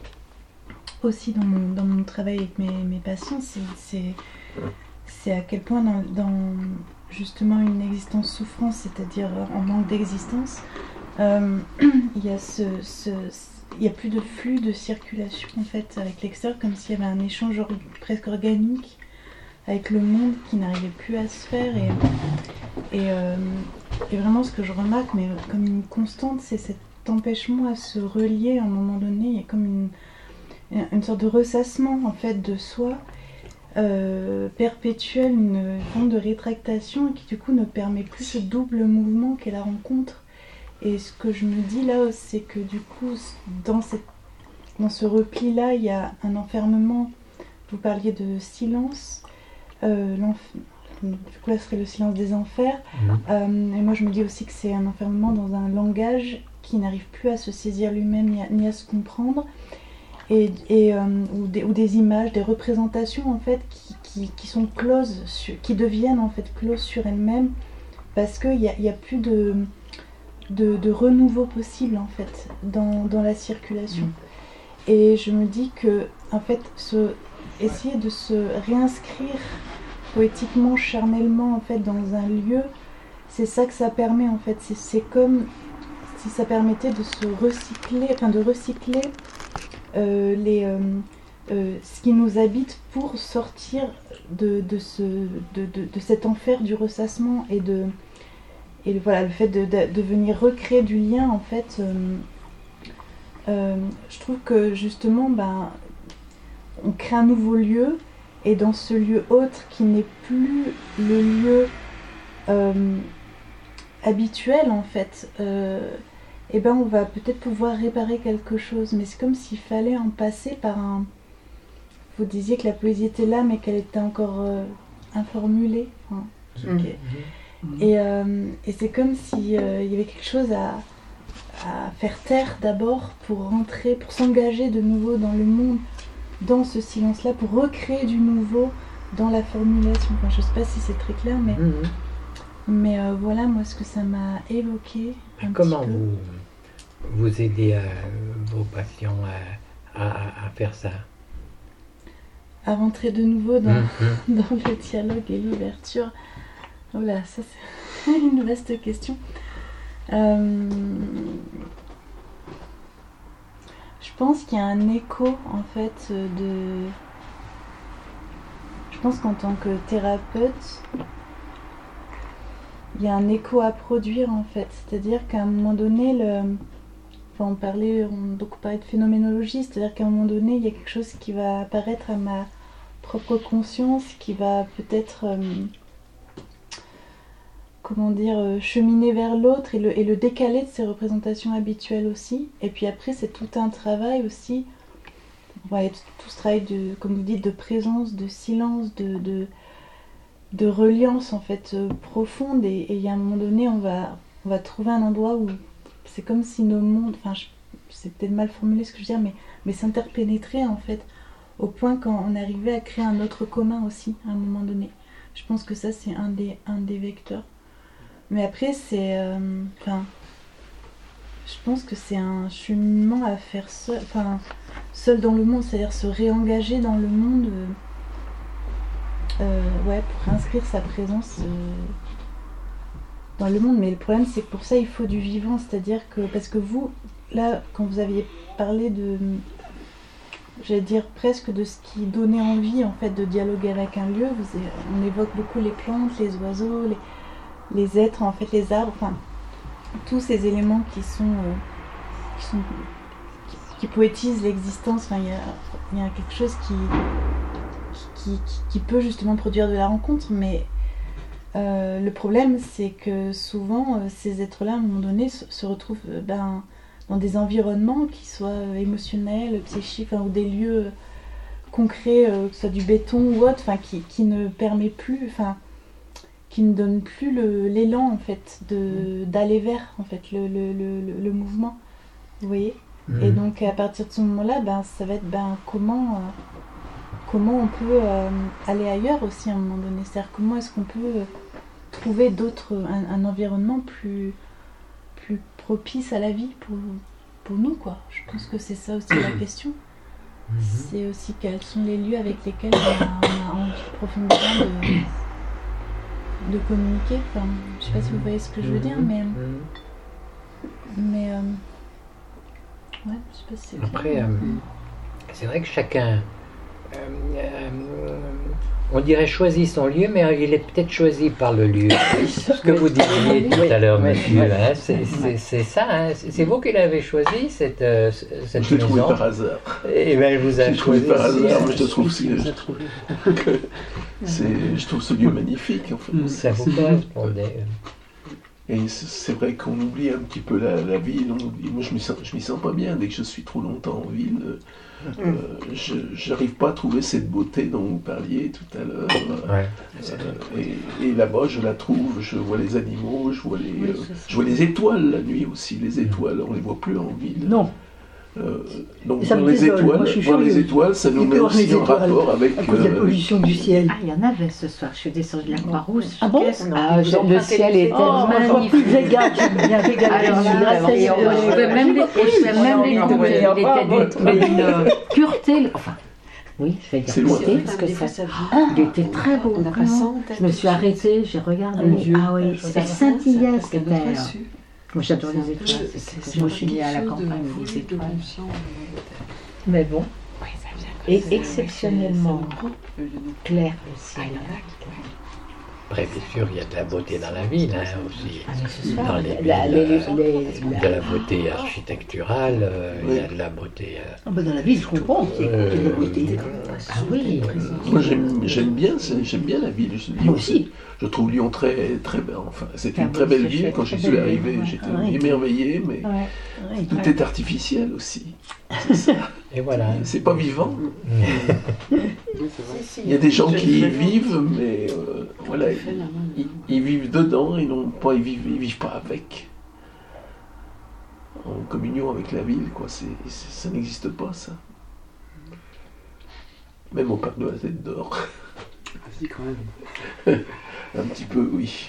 aussi dans mon, dans mon travail avec mes, mes patients, c'est, c'est, c'est à quel point dans, dans justement une existence souffrance, c'est-à-dire en manque d'existence, euh, il y a ce, ce, il n'y a plus de flux de circulation en fait avec l'extérieur, comme s'il y avait un échange or- presque organique avec le monde qui n'arrivait plus à se faire. Et, et, euh, et vraiment ce que je remarque, mais comme une constante, c'est cet empêchement à se relier à un moment donné. Il y a comme une, une sorte de ressassement en fait de soi euh, perpétuel, une forme de rétractation qui du coup ne permet plus ce double mouvement qu'est la rencontre. Et ce que je me dis là, c'est que du coup, dans, cette, dans ce repli-là, il y a un enfermement. Vous parliez de silence. Euh, du coup, là, ce serait le silence des enfers. Mmh. Euh, et moi, je me dis aussi que c'est un enfermement dans un langage qui n'arrive plus à se saisir lui-même ni à, ni à se comprendre. Et, et, euh, ou, des, ou des images, des représentations, en fait, qui, qui, qui sont closes, sur, qui deviennent, en fait, closes sur elles-mêmes. Parce qu'il n'y a, y a plus de... De, de renouveau possible en fait dans, dans la circulation. Mmh. Et je me dis que en fait se, essayer de se réinscrire poétiquement, charnellement en fait dans un lieu, c'est ça que ça permet en fait. C'est, c'est comme si ça permettait de se recycler, enfin de recycler euh, les, euh, euh, ce qui nous habite pour sortir de, de, ce, de, de, de cet enfer du ressassement et de Et voilà, le fait de, de, de venir recréer du lien, en fait, euh, euh, je trouve que justement, ben, on crée un nouveau lieu, et dans ce lieu autre qui n'est plus le lieu euh, habituel en fait, euh, eh ben on va peut-être pouvoir réparer quelque chose. Mais c'est comme s'il fallait en passer par un... Vous disiez que la poésie était là, mais qu'elle était encore euh, informulée. Enfin, okay. mmh. Et, euh, et c'est comme s'il euh, y avait quelque chose à, à faire taire d'abord pour rentrer, pour s'engager de nouveau dans le monde, dans ce silence-là, pour recréer du nouveau dans la formulation. Enfin, je ne sais pas si c'est très clair, mais, mmh. mais euh, voilà moi ce que ça m'a évoqué. Un Comment petit peu. vous, vous aidez euh, vos patients à, à, à faire ça? À rentrer de nouveau dans, mmh. dans le dialogue et l'ouverture. Voilà, ça c'est une vaste question. Euh, je pense qu'il y a un écho en fait de... Je pense qu'en tant que thérapeute, il y a un écho à produire en fait. C'est-à-dire qu'à un moment donné, le... enfin, on parlait, on a beaucoup parlé de phénoménologie, c'est-à-dire qu'à un moment donné, il y a quelque chose qui va apparaître à ma propre conscience, qui va peut-être, euh, comment dire, euh, cheminer vers l'autre et le, et le décaler de ses représentations habituelles aussi. Et puis après, c'est tout un travail aussi, ouais, tout ce travail, de, comme vous dites, de présence, de silence, de, de, de reliance en fait euh, profonde. Et il y a un moment donné, on va, on va trouver un endroit où c'est comme si nos mondes, enfin, je, c'est peut-être mal formulé ce que je veux dire, mais, mais s'interpénétrer en fait, au point qu'on arrivait à créer un autre commun aussi, à un moment donné. Je pense que ça, c'est un des, un des vecteurs. Mais après, c'est... Euh, enfin, je pense que c'est un cheminement à faire seul, enfin, seul dans le monde, c'est-à-dire se réengager dans le monde, euh, euh, ouais, pour inscrire sa présence euh, dans le monde. Mais le problème, c'est que pour ça, il faut du vivant, c'est-à-dire que... Parce que vous, là, quand vous aviez parlé de... J'allais dire presque de ce qui donnait envie en fait de dialoguer avec un lieu. Vous, on évoque beaucoup les plantes, les oiseaux, les, les êtres, en fait les arbres, enfin tous ces éléments qui sont, euh, qui, sont qui, qui poétisent l'existence. Enfin, il y a, il y a quelque chose qui, qui, qui, qui peut justement produire de la rencontre, mais euh, le problème c'est que souvent euh, ces êtres-là à un moment donné se, se retrouvent euh, ben, dans des environnements qui soient émotionnels, psychiques, enfin, ou des lieux concrets, euh, que ce soit du béton ou autre, enfin, qui, qui ne permet plus, enfin, qui ne donne plus le, l'élan en fait de, d'aller vers en fait le, le, le, le mouvement, vous voyez. Mmh. Et donc à partir de ce moment-là, ben, ça va être ben, comment, euh, comment on peut euh, aller ailleurs aussi à un moment donné, c'est-à-dire comment est-ce qu'on peut trouver d'autres, un, un environnement plus plus propice à la vie pour, pour nous, quoi. Je pense que c'est ça aussi la question. Mm-hmm. C'est aussi quels sont les lieux avec lesquels on a, on a envie profondément de, de communiquer. Enfin, je sais pas si vous voyez ce que je veux dire, mais... Mais... Euh, ouais, je sais pas si c'est clair. Après, euh, c'est vrai que chacun... Euh, euh, on dirait choisi son lieu, mais il est peut-être choisi par le lieu. Ce que vous disiez tout à l'heure, monsieur, hein, c'est, c'est, c'est ça. Hein, c'est vous qui l'avez choisi, cette, euh, cette je maison. Je l'ai trouvé par hasard. Et bien, je vous ai trouvé par hasard. Moi, je trouve c'est, que c'est, je trouve ce lieu magnifique. En fait. Ça vous correspondait. Et c'est vrai qu'on oublie un petit peu la, la ville. On oublie, moi, je m'y sens, je m'y sens pas bien dès que je suis trop longtemps en ville. Euh, je n'arrive pas à trouver cette beauté dont vous parliez tout à l'heure. Ouais. Euh, et, et là-bas, je la trouve. Je vois les animaux, je vois les, euh, je vois les étoiles la nuit aussi. Les étoiles, on les voit plus en ville. Non. Euh, donc voir les étoiles, voir les étoiles, ça nous met aussi en rapport avec à cause de la pollution du ciel. Ah, il y en avait ce soir. Je suis descendue de la Croix-Rousse. Ah bon? Ah, le ciel était oh, magnifique. Je regarde, je viens regarder. Je peux même les trouver. Il était d'une pureté. Enfin. Oui, je vais dire pureté parce que ça, il était très beau. Je me suis arrêtée, j'ai regardé. Ah oui, ça scintillait cette terre. Moi j'adore les étoiles, c'est moi je suis née à la campagne des étoiles. Mais bon, et exceptionnellement clair le ciel. Après, bien sûr, il y a de la beauté dans la ville hein, aussi. Dans les villes, La- les- les- euh, les- de la beauté architecturale, euh, il y a de la beauté. euh, Ah bah dans la ville, je comprends. C'est Euh, de la beauté. Ah oui. Moi j'aime j'aime bien, c'est- j'aime bien la ville. Je, Lyon, Moi aussi. c'est- je trouve Lyon très très belle. Enfin, c'est Ah une oui, très belle c'est ville. chouette, Quand j'y très suis belle arrivé, ville, ouais. j'étais Ah ouais. émerveillé, mais Ouais. Ouais, tout Ouais. est artificiel aussi. C'est ça. Et voilà. C'est pas vivant. Oui, c'est vrai. Il y a des gens qui y vivent, mais euh, voilà, ils, ils- ils vivent dedans, ils n'ont pas, ils vivent, ils vivent pas avec. En communion avec la ville, quoi. C'est, c'est- ça n'existe pas, ça. Même au parc de la Tête d'Or. Ah, si, quand même. Un petit peu, oui.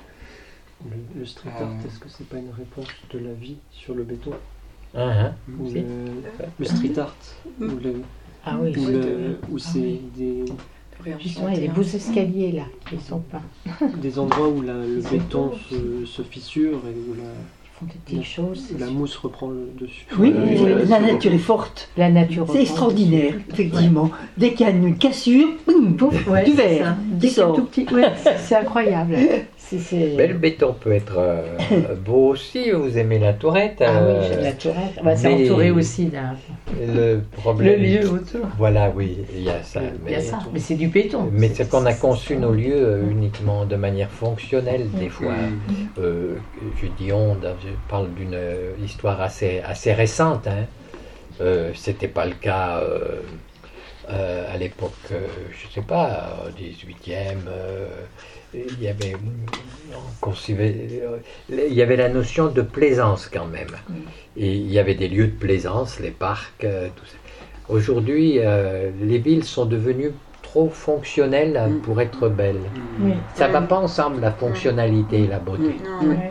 Le, le street Euh. art, est-ce que c'est pas une réponse de la vie sur le béton? Ah, hein. Ou Si. le, le street art, ou, le, Ah oui. ou, le- ou c'est des, Justement, il y a des beaux escaliers là qui sont pas. des endroits où la- le béton se, se fissure et où la, Ils font des petites choses. c'est la sûr. mousse reprend le dessus. Oui, Ouais, oui, ouais, la c'est nature est forte. La nature. C'est extraordinaire, effectivement. Dès qu'il y a une cassure, boum, Pouf, ouais, du c'est verre ça. qui Dès qu'il y a sort. tout petit, ouais, c'est c'est incroyable. C'est, c'est... Mais le béton peut être euh, beau aussi, vous aimez la tourette. Ah oui, euh, j'aime la tourette. Bah, c'est mais- entouré aussi d'un. Le problème. Le lieu autour. Voilà, oui, il y a ça. Il y a Mais, ça, mais c'est du béton. mais c'est qu'on a conçu nos lieux euh, uniquement de manière fonctionnelle, des fois. Mm. Euh, je dis on, je parle d'une euh, histoire assez, assez récente. Hein. Euh, c'était pas le cas euh, euh, à l'époque, euh, je sais pas, au dix-huitième. Euh, il y avait, on concevait- euh, il y avait la notion de plaisance quand même. Et il y avait des lieux de plaisance, les parcs, euh, tout ça. Aujourd'hui, euh, les villes sont devenues trop fonctionnelles euh, Mm. pour être belles. Oui. Ça va pas ensemble, la fonctionnalité et la beauté. Non, Ouais.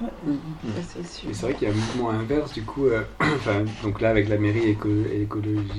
ça, c'est sûr. Et c'est vrai qu'il y a un mouvement inverse, du coup, euh, enfin, donc là, avec la mairie éco et écologiste.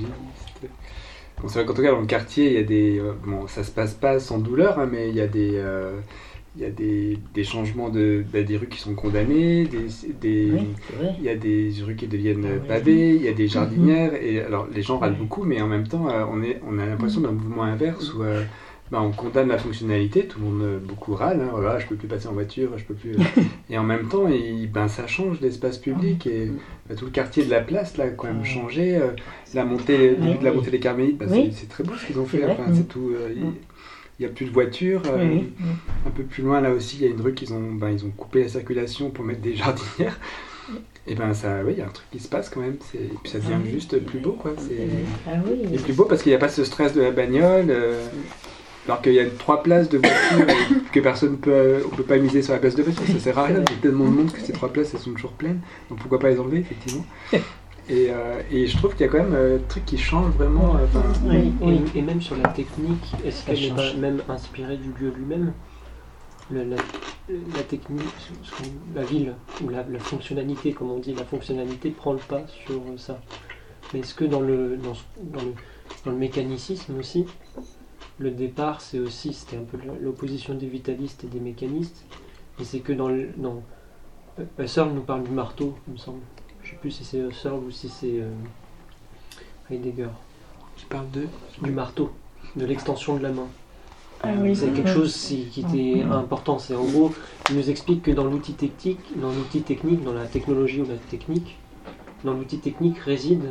Bon, c'est vrai qu'en tout cas, dans le quartier, il y a des. euh, bon, ça se passe pas sans douleur, hein, mais il y a des. euh, il y a des, des changements de. Bah, des rues qui sont condamnées, des. des Oui, c'est vrai. il y a des rues qui deviennent Ah oui. pavées, il y a des jardinières, et alors les gens râlent beaucoup, mais en même temps, euh, on, est, on a l'impression d'un mouvement inverse où euh, bah, on condamne la fonctionnalité, tout le monde euh, beaucoup râle, hein, voilà, je peux plus passer en voiture, je peux plus. euh, et en même temps, il- ben, ça change l'espace public et bah, tout le quartier de la place là a quand même changé. euh, la montée, le début de la montée des Carmélites, bah, Oui. c'est- c'est très beau ce qu'ils ont C'est fait. vrai. Enfin, c'est tout. euh, il- il n'y a plus de voitures. euh, Oui. Un peu plus loin, là aussi, il y a une rue qu'ils ont, ben, ils ont coupé la circulation pour mettre des jardinières. Et ben ça, oui, il y a un truc qui se passe quand même. c'est- Et puis ça devient Ah oui. juste plus beau, quoi. C'est Ah oui. et plus beau parce qu'il n'y a pas ce stress de la bagnole. euh, alors qu'il y a trois places de voiture et que personne peut, on peut pas miser sur la place de voiture. Ça sert à rien. Il y a tellement de monde que ces trois places, elles sont toujours pleines. Donc pourquoi pas les enlever, effectivement. Et, euh, et je trouve qu'il y a quand même euh, des trucs qui changent vraiment. euh, enfin, Oui, Et, oui. et même sur la technique, est-ce Ça qu'elle n'est pas change. même inspirée du lieu lui-même? la, la, la technique, ce qu'on- la ville, ou la, la fonctionnalité, comme on dit, la fonctionnalité prend le pas sur ça. Mais est-ce que dans le, dans, ce- dans le, dans le mécanicisme aussi, le départ, c'est aussi, c'était un peu l'opposition des vitalistes et des mécanistes, et c'est que dans, le, dans Husserl nous parle du marteau, il me semble. Je sais plus si c'est Husserl ou si c'est euh, Heidegger. Qui parle de Du marteau, de l'extension de la main. Ah oui. C'est quelque chose si- qui était important. C'est en gros, il nous explique que dans l'outil technique, dans l'outil technique, dans la technologie ou la technique, dans l'outil technique réside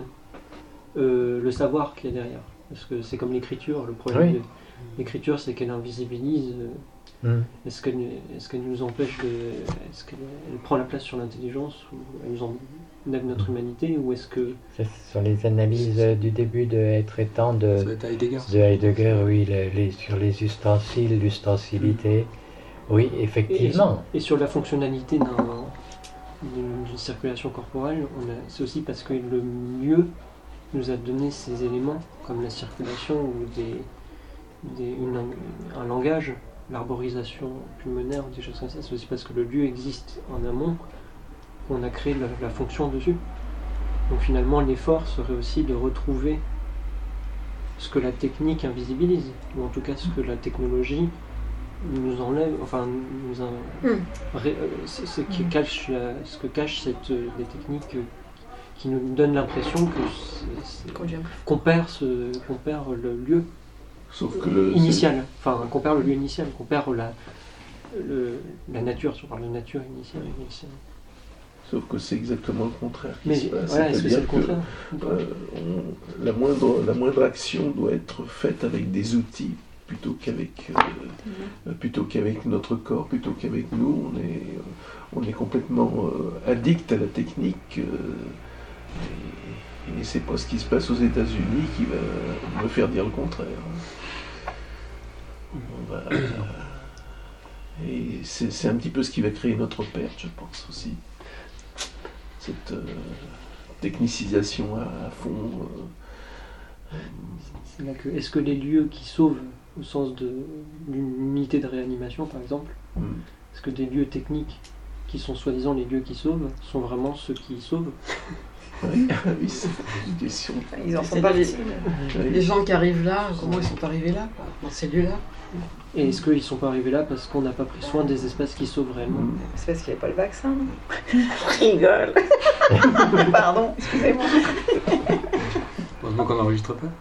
euh, le savoir qu'il y a derrière. Parce que c'est comme l'écriture. Le problème Oui. de l'écriture, c'est qu'elle invisibilise. euh, Mm. Est-ce qu'elle est-ce qu'elle nous empêche de, est-ce qu'elle elle prend la place sur l'intelligence ou elle nous enlève notre humanité ou est-ce que Ce sont les analyses euh, du début de Être et temps de, Ça doit être Heidegger. de Heidegger, oui, les, les- sur les ustensiles, l'ustensilité. Oui, effectivement. Et, et sur la fonctionnalité d'un- d'une d'une circulation corporelle, on a- c'est aussi parce que le mieux nous a donné ces éléments, comme la circulation ou des, des- une- un langage, l'arborisation pulmonaire, des choses comme ça. C'est aussi parce que le lieu existe en amont qu'on a créé la, la fonction dessus. Donc finalement, l'effort serait aussi de retrouver ce que la technique invisibilise, ou en tout cas ce que la technologie nous enlève, enfin nous en- Mm. ré- euh, c'est ce qui cache la- ce que cachent cette, euh, les techniques euh, qui nous donnent l'impression que c'est- c'est- Conduire. qu'on perd, ce- qu'on perd le lieu Sauf que le, initial, enfin qu'on perd le lieu initial, qu'on perd la, le, la nature, tu parles de nature initiale. initiale. Sauf que c'est exactement le contraire qui Mais se passe. voilà, est-ce que c'est le que contraire euh, on, la, moindre, la moindre action doit être faite avec des outils plutôt qu'avec euh, plutôt qu'avec notre corps, plutôt qu'avec nous. On est, on est complètement euh, addict à la technique. Euh, et, et c'est pas ce qui se passe aux États-Unis qui va me faire dire le contraire. On va, euh, et c'est, c'est un petit peu ce qui va créer notre perte, je pense aussi. Cette euh, technicisation à, à fond. Euh, c'est là que, est-ce que les lieux qui sauvent, au sens de, d'une unité de réanimation par exemple, mm. est-ce que des lieux techniques qui sont soi-disant les lieux qui sauvent sont vraiment ceux qui sauvent? Oui, oui, c'est une question. Ils en font partie. Les, les gens qui arrivent là, comment ils sont arrivés là, quoi, dans ces lieux-là? Et est-ce qu'ils ne sont pas arrivés là parce qu'on n'a pas pris soin des espaces qui sauvent réellement? C'est parce qu'il n'y avait pas le vaccin, non? Je rigole. Pardon, excusez-moi. Heureusement qu'on n'enregistre pas.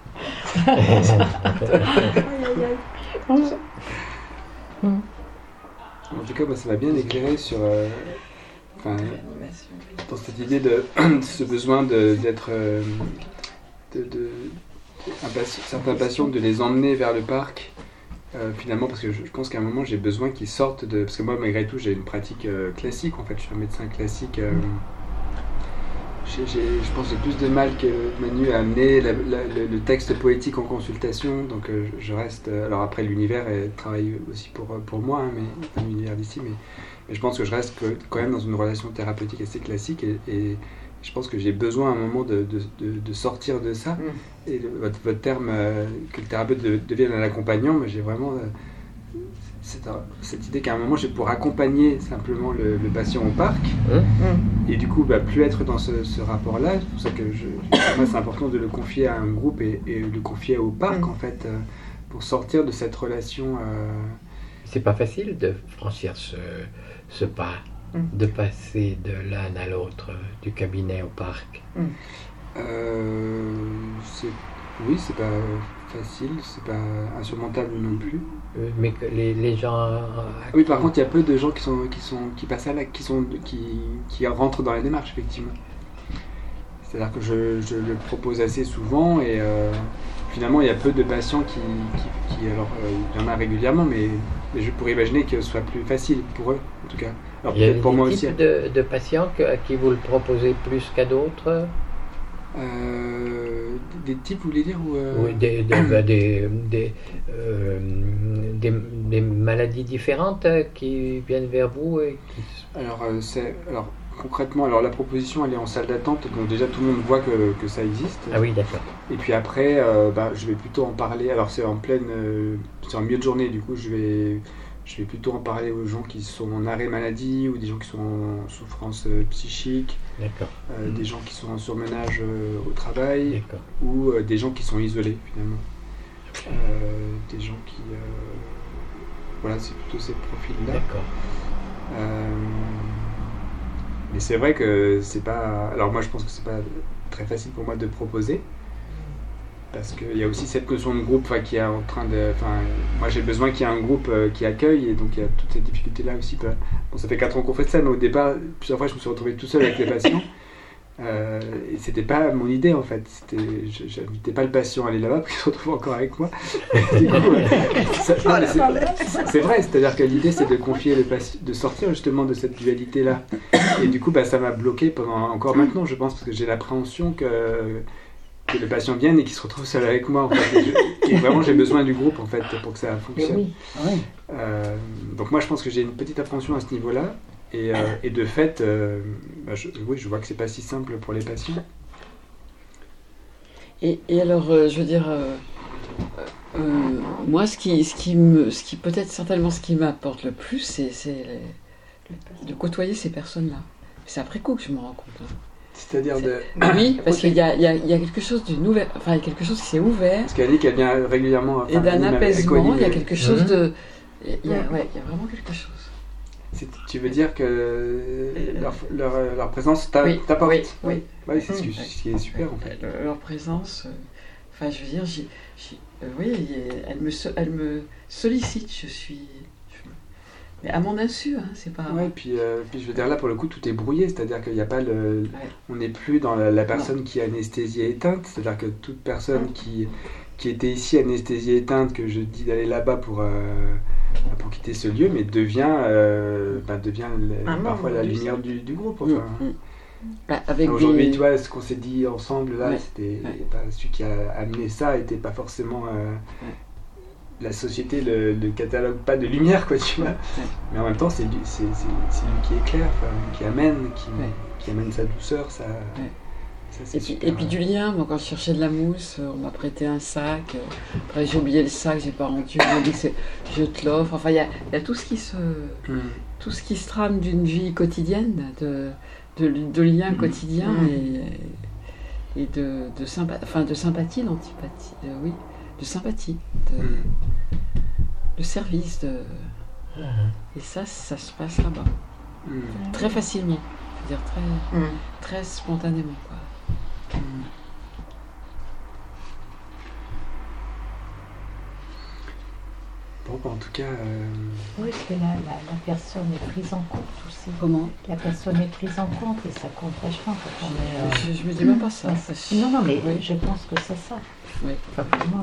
En tout cas, bah, ça m'a bien éclairé sur... Euh, enfin, dans cette idée de, de ce besoin de, d'être... Euh, de, de, impati- certains patients, de les emmener vers le parc. Euh, finalement, parce que je, je pense qu'à un moment j'ai besoin qu'ils sortent de... Parce que moi, malgré tout, j'ai une pratique euh, classique, en fait, je suis un médecin classique. Euh, j'ai, j'ai, je pense que j'ai plus de mal que Manu à amener la, la, le, le texte poétique en consultation, donc euh, je, je reste... Euh, alors après, l'univers elle, travaille aussi pour, pour moi, hein, mais, l'univers d'ici, mais, mais je pense que je reste que, quand même dans une relation thérapeutique assez classique, et, et je pense que j'ai besoin à un moment de, de, de, de sortir de ça. Mmh. Et le, votre, votre terme, euh, que le thérapeute de, devienne un accompagnant, mais j'ai vraiment euh, cette, cette idée qu'à un moment, je vais pouvoir accompagner simplement le, le patient au parc. Mmh. Et du coup, bah, plus être dans ce, ce rapport-là. C'est pour ça que je, pour moi, c'est important de le confier à un groupe et, et de le confier au parc, mmh. en fait, euh, pour sortir de cette relation. Euh... C'est pas facile de franchir ce, ce pas. De passer de l'un à l'autre, du cabinet au parc. Mm. Euh, c'est, oui, c'est pas facile, c'est pas insurmontable non plus. Euh, mais que les, les gens. Oui, par contre, il y a peu de gens qui sont qui sont qui passent à la, qui sont qui qui rentrent dans la démarche, effectivement. C'est-à-dire que je, je le propose assez souvent et euh, finalement, il y a peu de patients qui qui, qui alors euh, il y en a régulièrement, mais, mais je pourrais imaginer que ce soit plus facile pour eux, en tout cas. Alors, il y a pour moi des aussi. types de, de patients que, à qui vous le proposez plus qu'à d'autres? euh, Des types, vous voulez dire ou euh... Oui, des, des, bah, des, des, euh, des, des maladies différentes qui viennent vers vous et qui... Alors, euh, c'est, alors concrètement, alors la proposition elle est en salle d'attente, donc déjà tout le monde voit que, que ça existe. Ah oui, d'accord. Et puis après, euh, bah, je vais plutôt en parler. Alors c'est en pleine, euh, c'est en milieu de journée, du coup je vais... Je vais plutôt en parler aux gens qui sont en arrêt maladie ou des gens qui sont en souffrance euh, psychique, euh, mmh. des gens qui sont en surmenage euh, au travail. D'accord. Ou euh, des gens qui sont isolés finalement. Euh, des gens qui... Euh, voilà, c'est plutôt ces profils-là. D'accord. Euh, mais c'est vrai que c'est pas... Alors moi je pense que c'est pas très facile pour moi de proposer. Parce qu'il y a aussi cette notion de groupe qui est en train de... Enfin, moi j'ai besoin qu'il y ait un groupe euh, qui accueille et donc il y a toutes ces difficultés-là aussi. Bon, ça fait quatre ans qu'on fait ça, mais au départ, plusieurs fois je me suis retrouvé tout seul avec les patients. Euh, et c'était pas mon idée en fait. C'était, je, j'invitais pas le patient à aller là-bas parce qu'il se retrouve encore avec moi. Du coup, euh, ça, non, mais c'est, c'est vrai, c'est-à-dire que l'idée c'est de confier le patient, de sortir justement de cette dualité-là. Et du coup, bah, ça m'a bloqué pendant encore maintenant, je pense, parce que j'ai l'appréhension que... que le patient vienne et qu'il se retrouve seul avec moi en fait. Et, je, et vraiment j'ai besoin du groupe en fait pour que ça fonctionne. Oui. Oui. Euh, donc moi je pense que j'ai une petite appréhension à ce niveau-là et, euh, et de fait euh, bah, je, oui je vois que c'est pas si simple pour les patients. Et, et alors euh, je veux dire euh, euh, moi ce qui, ce qui me ce qui peut-être certainement ce qui m'apporte le plus c'est, c'est les, de côtoyer ces personnes-là. C'est après coup que je me rends compte. Hein. C'est-à-dire de... Oui, parce qu'il y a, il y, a, il y a quelque chose d'une ouvert... enfin, il y a quelque chose qui s'est ouvert. Parce qu'elle dit qu'elle vient régulièrement... Enfin, et d'un apaisement, il y a quelque chose mmh. de... Il y, a, ouais, il y a vraiment quelque chose. C'est, tu veux dire que leur, leur, leur présence t'a, oui, t'apporte? Oui, oui. oui c'est mmh. ce qui est super en fait. Leur présence, euh, enfin je veux dire, j'ai, j'ai, euh, oui, elle me, elle me sollicite, je suis... Je, Mais à mon insu, hein, c'est pas... Ouais, puis, euh, puis je veux dire, là, pour le coup, tout est brouillé, c'est-à-dire qu'il n'y a pas le... Ouais. On n'est plus dans la, la personne non. qui est anesthésie éteinte, c'est-à-dire que toute personne ouais. qui, qui était ici anesthésie éteinte, que je dis d'aller là-bas pour, euh, pour quitter ce lieu, mais devient, euh, bah, devient la, parfois la lumière du, du groupe. Enfin. Mmh. Bah, avec aujourd'hui, des... tu vois, ce qu'on s'est dit ensemble, là, ouais. c'était ouais. bah, celui qui a amené ça n'était pas forcément euh, ouais. la société, le, le catalogue pas de lumière, quoi, tu vois. Ouais. Mais en même temps, c'est, c'est, c'est, c'est lui qui éclaire, qui amène, qui, ouais. qui amène sa douceur, ça. Ouais. Ça, c'est et, puis, et puis du lien, moi quand je cherchais de la mousse, on m'a prêté un sac, après j'ai oublié le sac, j'ai pas rendu, on m'a dit que c'est, je te l'offre, enfin il y a, y a tout ce qui se mm. tout ce qui se trame d'une vie quotidienne, de, de, de liens mm. quotidiens mm. et, et de, de, sympa, enfin, de sympathie, d'antipathie, de, oui, de sympathie, de, mm. de service, de, mm. et ça, ça se passe là-bas, mm. très facilement, je veux dire très, mm. très spontanément, quoi. Bon, bah, en tout cas... Euh... Oui, parce que la, la, la personne est prise en compte aussi. Comment ? La personne est prise en compte et ça compte vachement quand on est... Euh... Je, je me dis même pas ça. ça non, non, mais oui. je pense que c'est ça. Oui. Enfin, pour moi...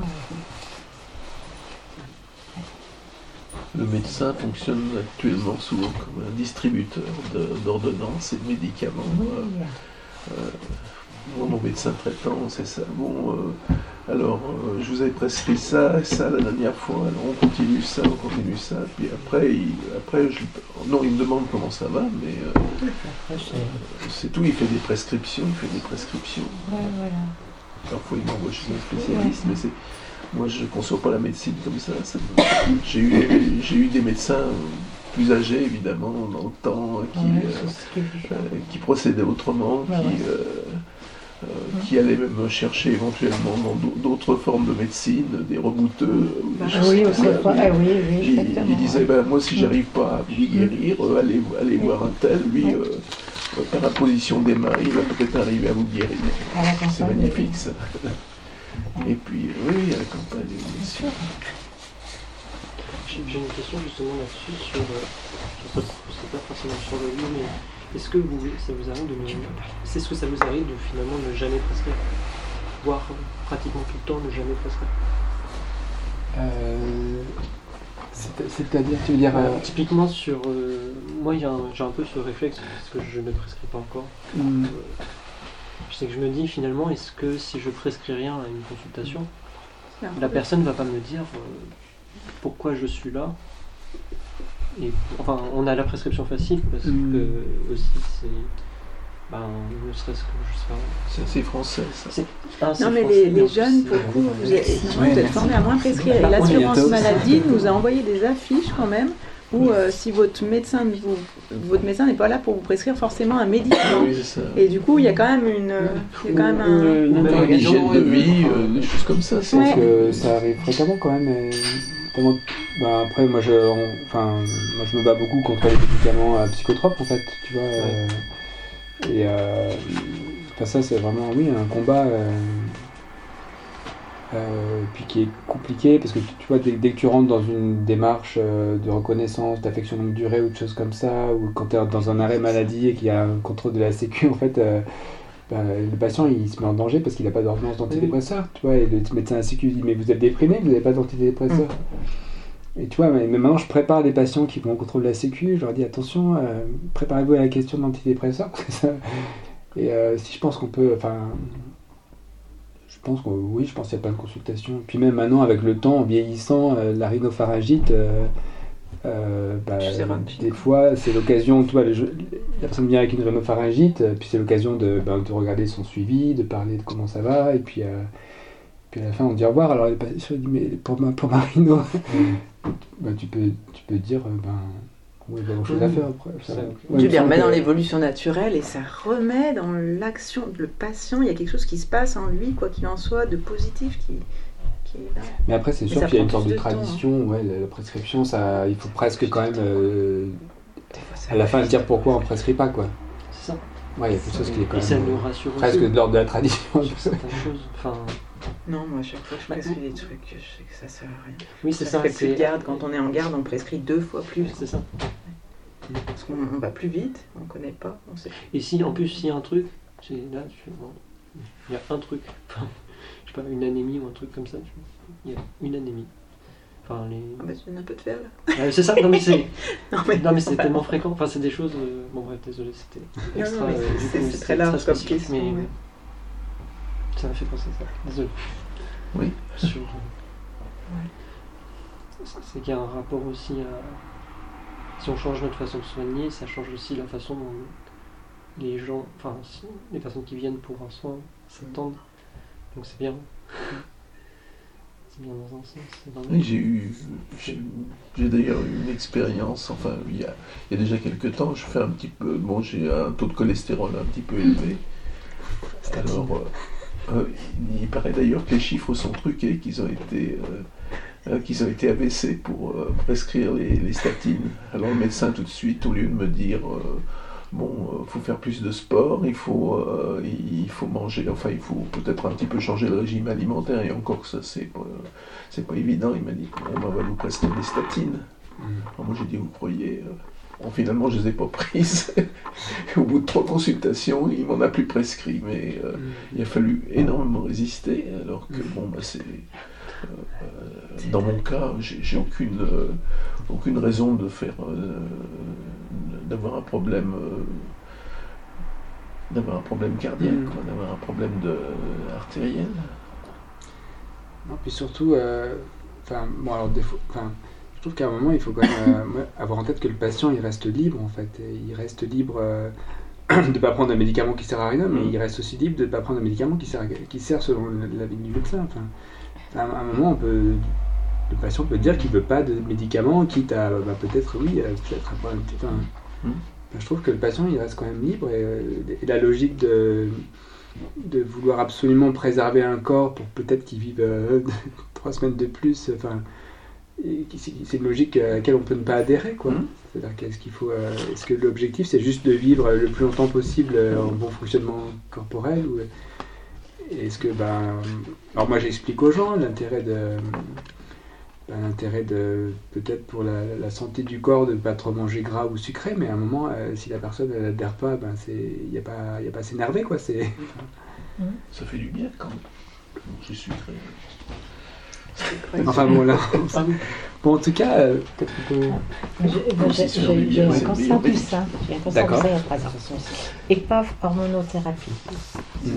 Euh... Le médecin fonctionne actuellement souvent comme un distributeur de, d'ordonnances et de médicaments. Oui. Euh, euh, Bon, mon médecin traitant, c'est ça. Bon, euh, alors, euh, je vous avais prescrit ça, ça la dernière fois. Alors, on continue ça, on continue ça. Puis après, il, après je, non, il me demande comment ça va, mais euh, euh, c'est tout. Il fait des prescriptions, il fait des prescriptions. Ouais, voilà. Parfois, il m'envoie chez un spécialiste, ouais. mais c'est, moi, je ne conçois pas la médecine comme ça. ça j'ai eu, j'ai eu des médecins plus âgés, évidemment, dans le temps, qui, ouais, euh, euh, qui procédaient autrement, ouais, qui... Ouais. Euh, Euh, mmh. qui allait même chercher éventuellement dans d'autres formes de médecine, des rebouteux. Bah, oui, autrefois, ah, oui, oui, il, il disait, ben, moi si j'arrive pas à lui guérir, euh, allez, allez mmh. voir un tel, lui, mmh. euh, par la position des mains, il va peut-être arriver à vous guérir. À la campagne, c'est magnifique ça. Et puis, oui, à la campagne, bien sûr. J'ai, j'ai une question justement là-dessus, sur, euh, je ne sais pas forcément sur le lieu, mais est-ce que vous, ça vous arrive de ne, c'est ce que ça vous arrive de finalement ne jamais prescrire, voire pratiquement tout le temps ne jamais prescrire? Euh, c'est, c'est-à-dire, tu veux dire... Euh... Typiquement sur... Euh, moi, j'ai un, j'ai un peu ce réflexe, parce que je ne prescris pas encore. Mm. Euh, je sais que je me dis, finalement, est-ce que si je prescris rien à une consultation, mm. la personne ne va pas me dire euh, pourquoi je suis là? Et, enfin, on a la prescription facile parce mmh. que aussi c'est, ben, ne serait-ce que je sais pas. C'est assez français ça. C'est, ah, c'est non mais français, les, les jeunes, pour le coup, vous êtes, ouais, vous êtes formés à moins prescrire. Et l'assurance maladie nous a envoyé des affiches quand même où euh, si votre médecin, vous, votre médecin n'est pas là pour vous prescrire forcément un médicament. Oui, c'est ça. Et du coup, il y a quand même une, il y a quand même un, une, une, une hygiène de vie, euh, des choses comme ça. C'est ouais. que ça arrive fréquemment quand même. Et... Bah après moi je, on, enfin, moi je me bats beaucoup contre les médicaments euh, psychotropes en fait, tu vois. Euh, et euh, enfin, ça c'est vraiment oui un combat euh, euh, puis qui est compliqué parce que tu, tu vois dès, dès que tu rentres dans une démarche euh, de reconnaissance, d'affection longue durée ou de choses comme ça, ou quand tu es dans un arrêt maladie et qu'il y a un contrôle de la sécu en fait. Euh, Bah, le patient il se met en danger parce qu'il n'a pas d'ordonnance d'antidépresseur, oui. tu vois, et le médecin à la sécu dit mais vous êtes déprimé, vous n'avez pas d'antidépresseur. Mmh. Et tu vois, mais, mais maintenant je prépare les patients qui vont au contrôle de la sécu, je leur dis attention, euh, préparez-vous à la question de l'antidépresseur. Et euh, si je pense qu'on peut, enfin, je pense que oui, je pense qu'il y a plein de consultations. Puis même maintenant avec le temps, en vieillissant, euh, la rhinopharyngite. Euh, Euh, bah, des fois c'est l'occasion, tu vois, le jeu, la personne vient avec une rhinopharyngite, puis c'est l'occasion de, bah, de regarder son suivi, de parler de comment ça va, et puis, euh, puis à la fin on dit au revoir. Alors les patients disent mais pour ma, pour ma rhino, mmh. bah, tu, peux, tu peux dire euh, ben oui, il y a autre chose à faire après. Ça, ça, ouais, tu les remets que... dans l'évolution naturelle et ça remet dans l'action, le patient, il y a quelque chose qui se passe en lui, quoi qu'il en soit, de positif qui... Mais après, c'est sûr qu'il y a une sorte de, de tradition, temps, hein. ouais, la, la prescription, ça, il faut presque quand même euh, à la fin dire pourquoi on ne prescrit pas, quoi. C'est ça. Ouais, il y a quelque chose qui est quand et même ça nous rassure presque aussi. De l'ordre de la tradition. Sur certaines choses. Enfin, Non, moi, à chaque fois que je prescris des trucs, je sais que ça sert à rien. Oui, c'est ça. Ça fait plus de garde. Quand on est en garde, on prescrit deux fois plus. C'est ça. Parce qu'on on va plus vite, on connaît pas, on sait. Et si, en plus, s'il y a un truc, c'est là, tu... bon, il y a un truc, enfin, je sais pas, une anémie ou un truc comme ça, tu... il y a une anémie. Enfin, les... Ah bah, tu viens un peu de faire, là. Euh, c'est ça, non mais c'est, non, mais, non, mais c'est tellement fréquent, enfin, c'est des choses, euh... bon bref, désolé, c'était extra, non, non, euh, c'est, coup, c'est très large comme question, mais ouais. Ça m'a fait penser à ça, désolé. Oui. Sur... ouais. C'est qu'il y a un rapport aussi à... Si on change notre façon de soigner, ça change aussi la façon dont les gens, enfin, les personnes qui viennent pour un soin s'attendent. Donc c'est bien. C'est bien dans un sens. Dans oui, j'ai eu, j'ai, j'ai d'ailleurs eu une expérience, enfin, il y a, il y a déjà quelques temps, je fais un petit peu, bon, j'ai un taux de cholestérol un petit peu élevé. Alors, euh, euh, il paraît d'ailleurs que les chiffres sont truqués, qu'ils ont été... Euh, Euh, qu'ils ont été abaissés pour euh, prescrire les, les statines. Alors le médecin tout de suite, au lieu de me dire euh, bon, il euh, faut faire plus de sport, il faut, euh, il faut manger, enfin il faut peut-être un petit peu changer le régime alimentaire, et encore ça c'est pas, c'est pas évident, il m'a dit bon, on va vous prescrire des statines. Mmh. Alors moi j'ai dit vous croyez euh... Bon, finalement je les ai pas prises. Au bout de trois consultations, il m'en a plus prescrit, mais euh, mmh. il a fallu énormément résister, alors que bon bah c'est... Euh, dans mon cas, j'ai, j'ai aucune, euh, aucune raison de faire, euh, d'avoir un problème, euh, d'avoir un problème cardiaque, mmh. quoi, d'avoir un problème de, euh, artériel. Non, puis surtout, euh, bon, alors, des fois, je trouve qu'à un moment, il faut quand même euh, avoir en tête que le patient, il reste libre en fait, et il reste libre. Euh, de ne pas prendre un médicament qui sert à rien, mais mmh. il reste aussi libre de ne pas prendre un médicament qui sert, à, qui sert selon l'avis du médecin. Enfin, à un moment, on peut, le patient peut dire qu'il ne veut pas de médicaments, quitte à bah, peut-être, oui, peut-être avoir un petit. Enfin, mmh. Je trouve que le patient, il reste quand même libre, et, et la logique de, de vouloir absolument préserver un corps pour peut-être qu'il vive euh, trois semaines de plus, enfin, c'est une logique à laquelle on peut ne pas adhérer, quoi. Mmh. C'est-à-dire qu'est-ce qu'il faut, euh, est-ce que l'objectif c'est juste de vivre le plus longtemps possible euh, en bon fonctionnement corporel, ou est-ce que ben, alors moi j'explique aux gens l'intérêt de, ben, l'intérêt de peut-être pour la, la santé du corps de ne pas trop manger gras ou sucré, mais à un moment euh, si la personne elle adhère pas, ben c'est, il y a pas, il y a pas à s'énerver, quoi. C'est. Mmh. Ça fait du bien quand même. Je suis sucré. Enfin bon là, bon en tout cas, euh, peut-être qu'on peut... J'ai, j'ai, j'ai un cancer du sein, j'ai un cancer du sein il y a trois ans. Et pas hormonothérapie. Mmh.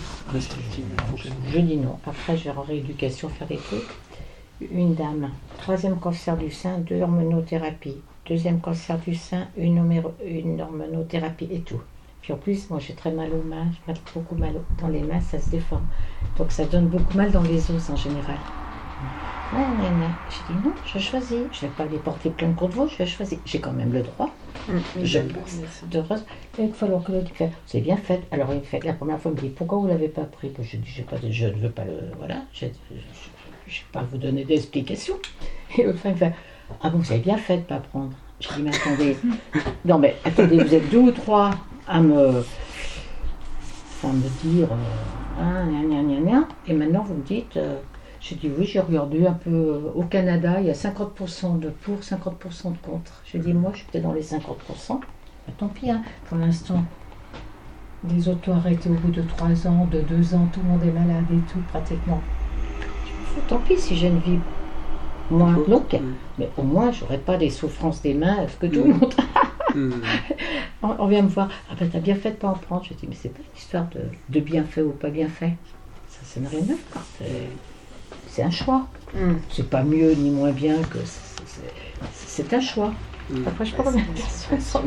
Je dis non. Après je vais en rééducation faire des trucs. Une dame, troisième cancer du sein, deux hormonothérapie. Deuxième cancer du sein, une, homéro, une hormonothérapie et tout. Puis en plus, moi j'ai très mal aux mains, j'ai beaucoup mal dans les mains, ça se déforme. Donc ça donne beaucoup mal dans les os en général. Ouais, ouais, ouais. J'ai dit non, je choisis. Je ne vais pas les porter plainte contre vous, je vais choisir. J'ai quand même le droit. Mmh, je pense. De rose. Et il va falloir que l'autre fait. C'est bien fait. Alors il fait la première fois, il me dit pourquoi vous ne l'avez pas pris? Je dis j'ai pas, je ne veux pas le. Voilà. Je ne vais pas vous donner d'explications. Et l'autre fois, il me fait ah bon, vous avez bien fait de ne pas prendre. Je dis mais attendez. Non mais attendez, vous êtes deux ou trois à me. à me dire. Euh, ah, gna, gna, gna, gna. Et maintenant vous me dites. Euh, J'ai dit oui, j'ai regardé un peu euh, au Canada, il y a cinquante pour cent de pour, cinquante pour cent de contre. J'ai dit moi, je suis peut-être dans les cinquante pour cent. Mais tant pis, hein, pour l'instant. Les autos arrêtés au bout de trois ans, de deux ans, tout le monde est malade et tout, pratiquement. Je me fous, tant pis si j'ai une vie moins longue. Mmh. Mais au moins, j'aurais pas des souffrances des mains que tout mmh. le monde. mmh. on, on vient me voir, ah ben t'as bien fait de pas en prendre. Je dis mais c'est pas une histoire de, de bien fait ou pas bien fait. Ça, ça n'a rien à voir. C'est... C'est un choix. Mm. C'est pas mieux ni moins bien que c'est, c'est, c'est un choix. Mm. Après, je peux revenir sur ça.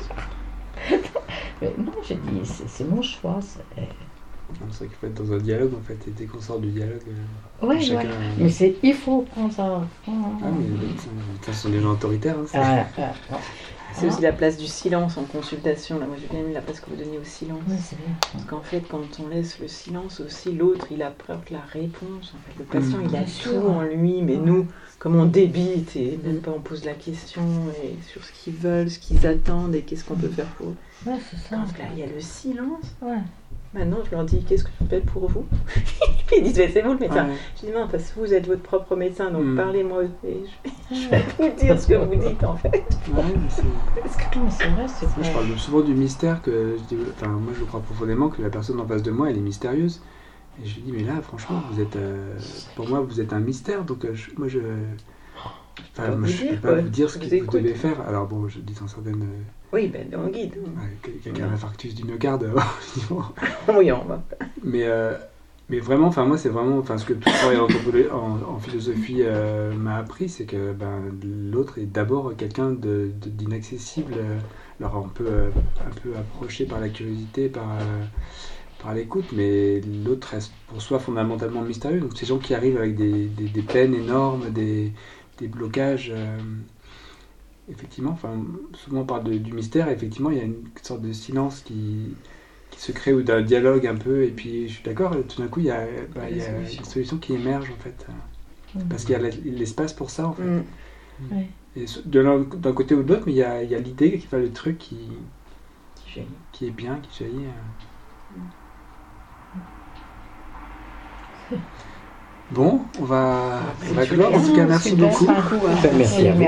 Mais non, j'ai dit, c'est, c'est mon choix. C'est... c'est vrai qu'il faut être dans un dialogue en fait. Et dès qu'on sort du dialogue, ouais, chacun. Ouais. Mais c'est, il faut prendre ça. Ah, mais ce sont des gens autoritaires. Hein, c'est... Ah, ah, ah. C'est aussi la place du silence en consultation. Là, moi, j'ai bien aimé la place que vous donniez au silence. Oui, c'est bien. Parce qu'en fait, quand on laisse le silence aussi, l'autre, il a peur de la réponse. En fait, le patient, mmh. il a tout en lui, mais nous, comme on débite et même pas on pose la question et sur ce qu'ils veulent, ce qu'ils attendent et qu'est-ce qu'on peut faire pour eux. Ouais, c'est ça. Quand là, il y a le silence. Ouais. Maintenant, je leur dis, qu'est-ce que je fais pour vous? Puis ils disent, mais c'est vous le médecin. Ouais. Je dis, non, parce que vous êtes votre propre médecin, donc Mm. parlez-moi et je, je vais vous dire ce que vous dites en fait. Ouais, mais c'est... Non, c'est vrai, c'est Moi, je vrai. parle souvent du mystère que je dis, enfin, moi je crois profondément que la personne en face de moi elle est mystérieuse. Et je lui dis mais là franchement vous êtes, euh, pour moi vous êtes un mystère donc euh, je, moi je, enfin, peux moi, vous je peux dire, pas quoi. vous dire ce Je que vous vous écoute. devez faire. Alors bon je dis dans certaines, euh, Oui, ben on guide. ouais, quelqu'un a un infarctus du myocarde. euh, Oui, on va. mais euh, mais vraiment enfin moi c'est vraiment enfin ce que tout le travail en, anthropologie- en, en philosophie euh, m'a appris c'est que ben l'autre est d'abord quelqu'un de, de- d'inaccessible. euh, Alors on peut euh, un peu approcher par la curiosité, par, euh, par l'écoute, mais l'autre reste pour soi fondamentalement mystérieux. Donc ces gens qui arrivent avec des, des, des peines énormes, des, des blocages, euh, effectivement, enfin, souvent on parle de- du mystère, et effectivement il y a une sorte de silence qui, qui se crée ou d'un dialogue un peu, et puis je suis d'accord, tout d'un coup il y a, bah, il y a une solution qui émerge en fait, parce qu'il y a la- l'espace pour ça en fait. Mm. Ouais. Et de l'un, d'un côté ou de l'autre, mais il y a, il y a l'idée qui fait le truc qui, Qui jaillit. qui est bien, qui jaillit. euh. Bon, on va, on va clore. En tout cas, merci beaucoup. Merci à vous.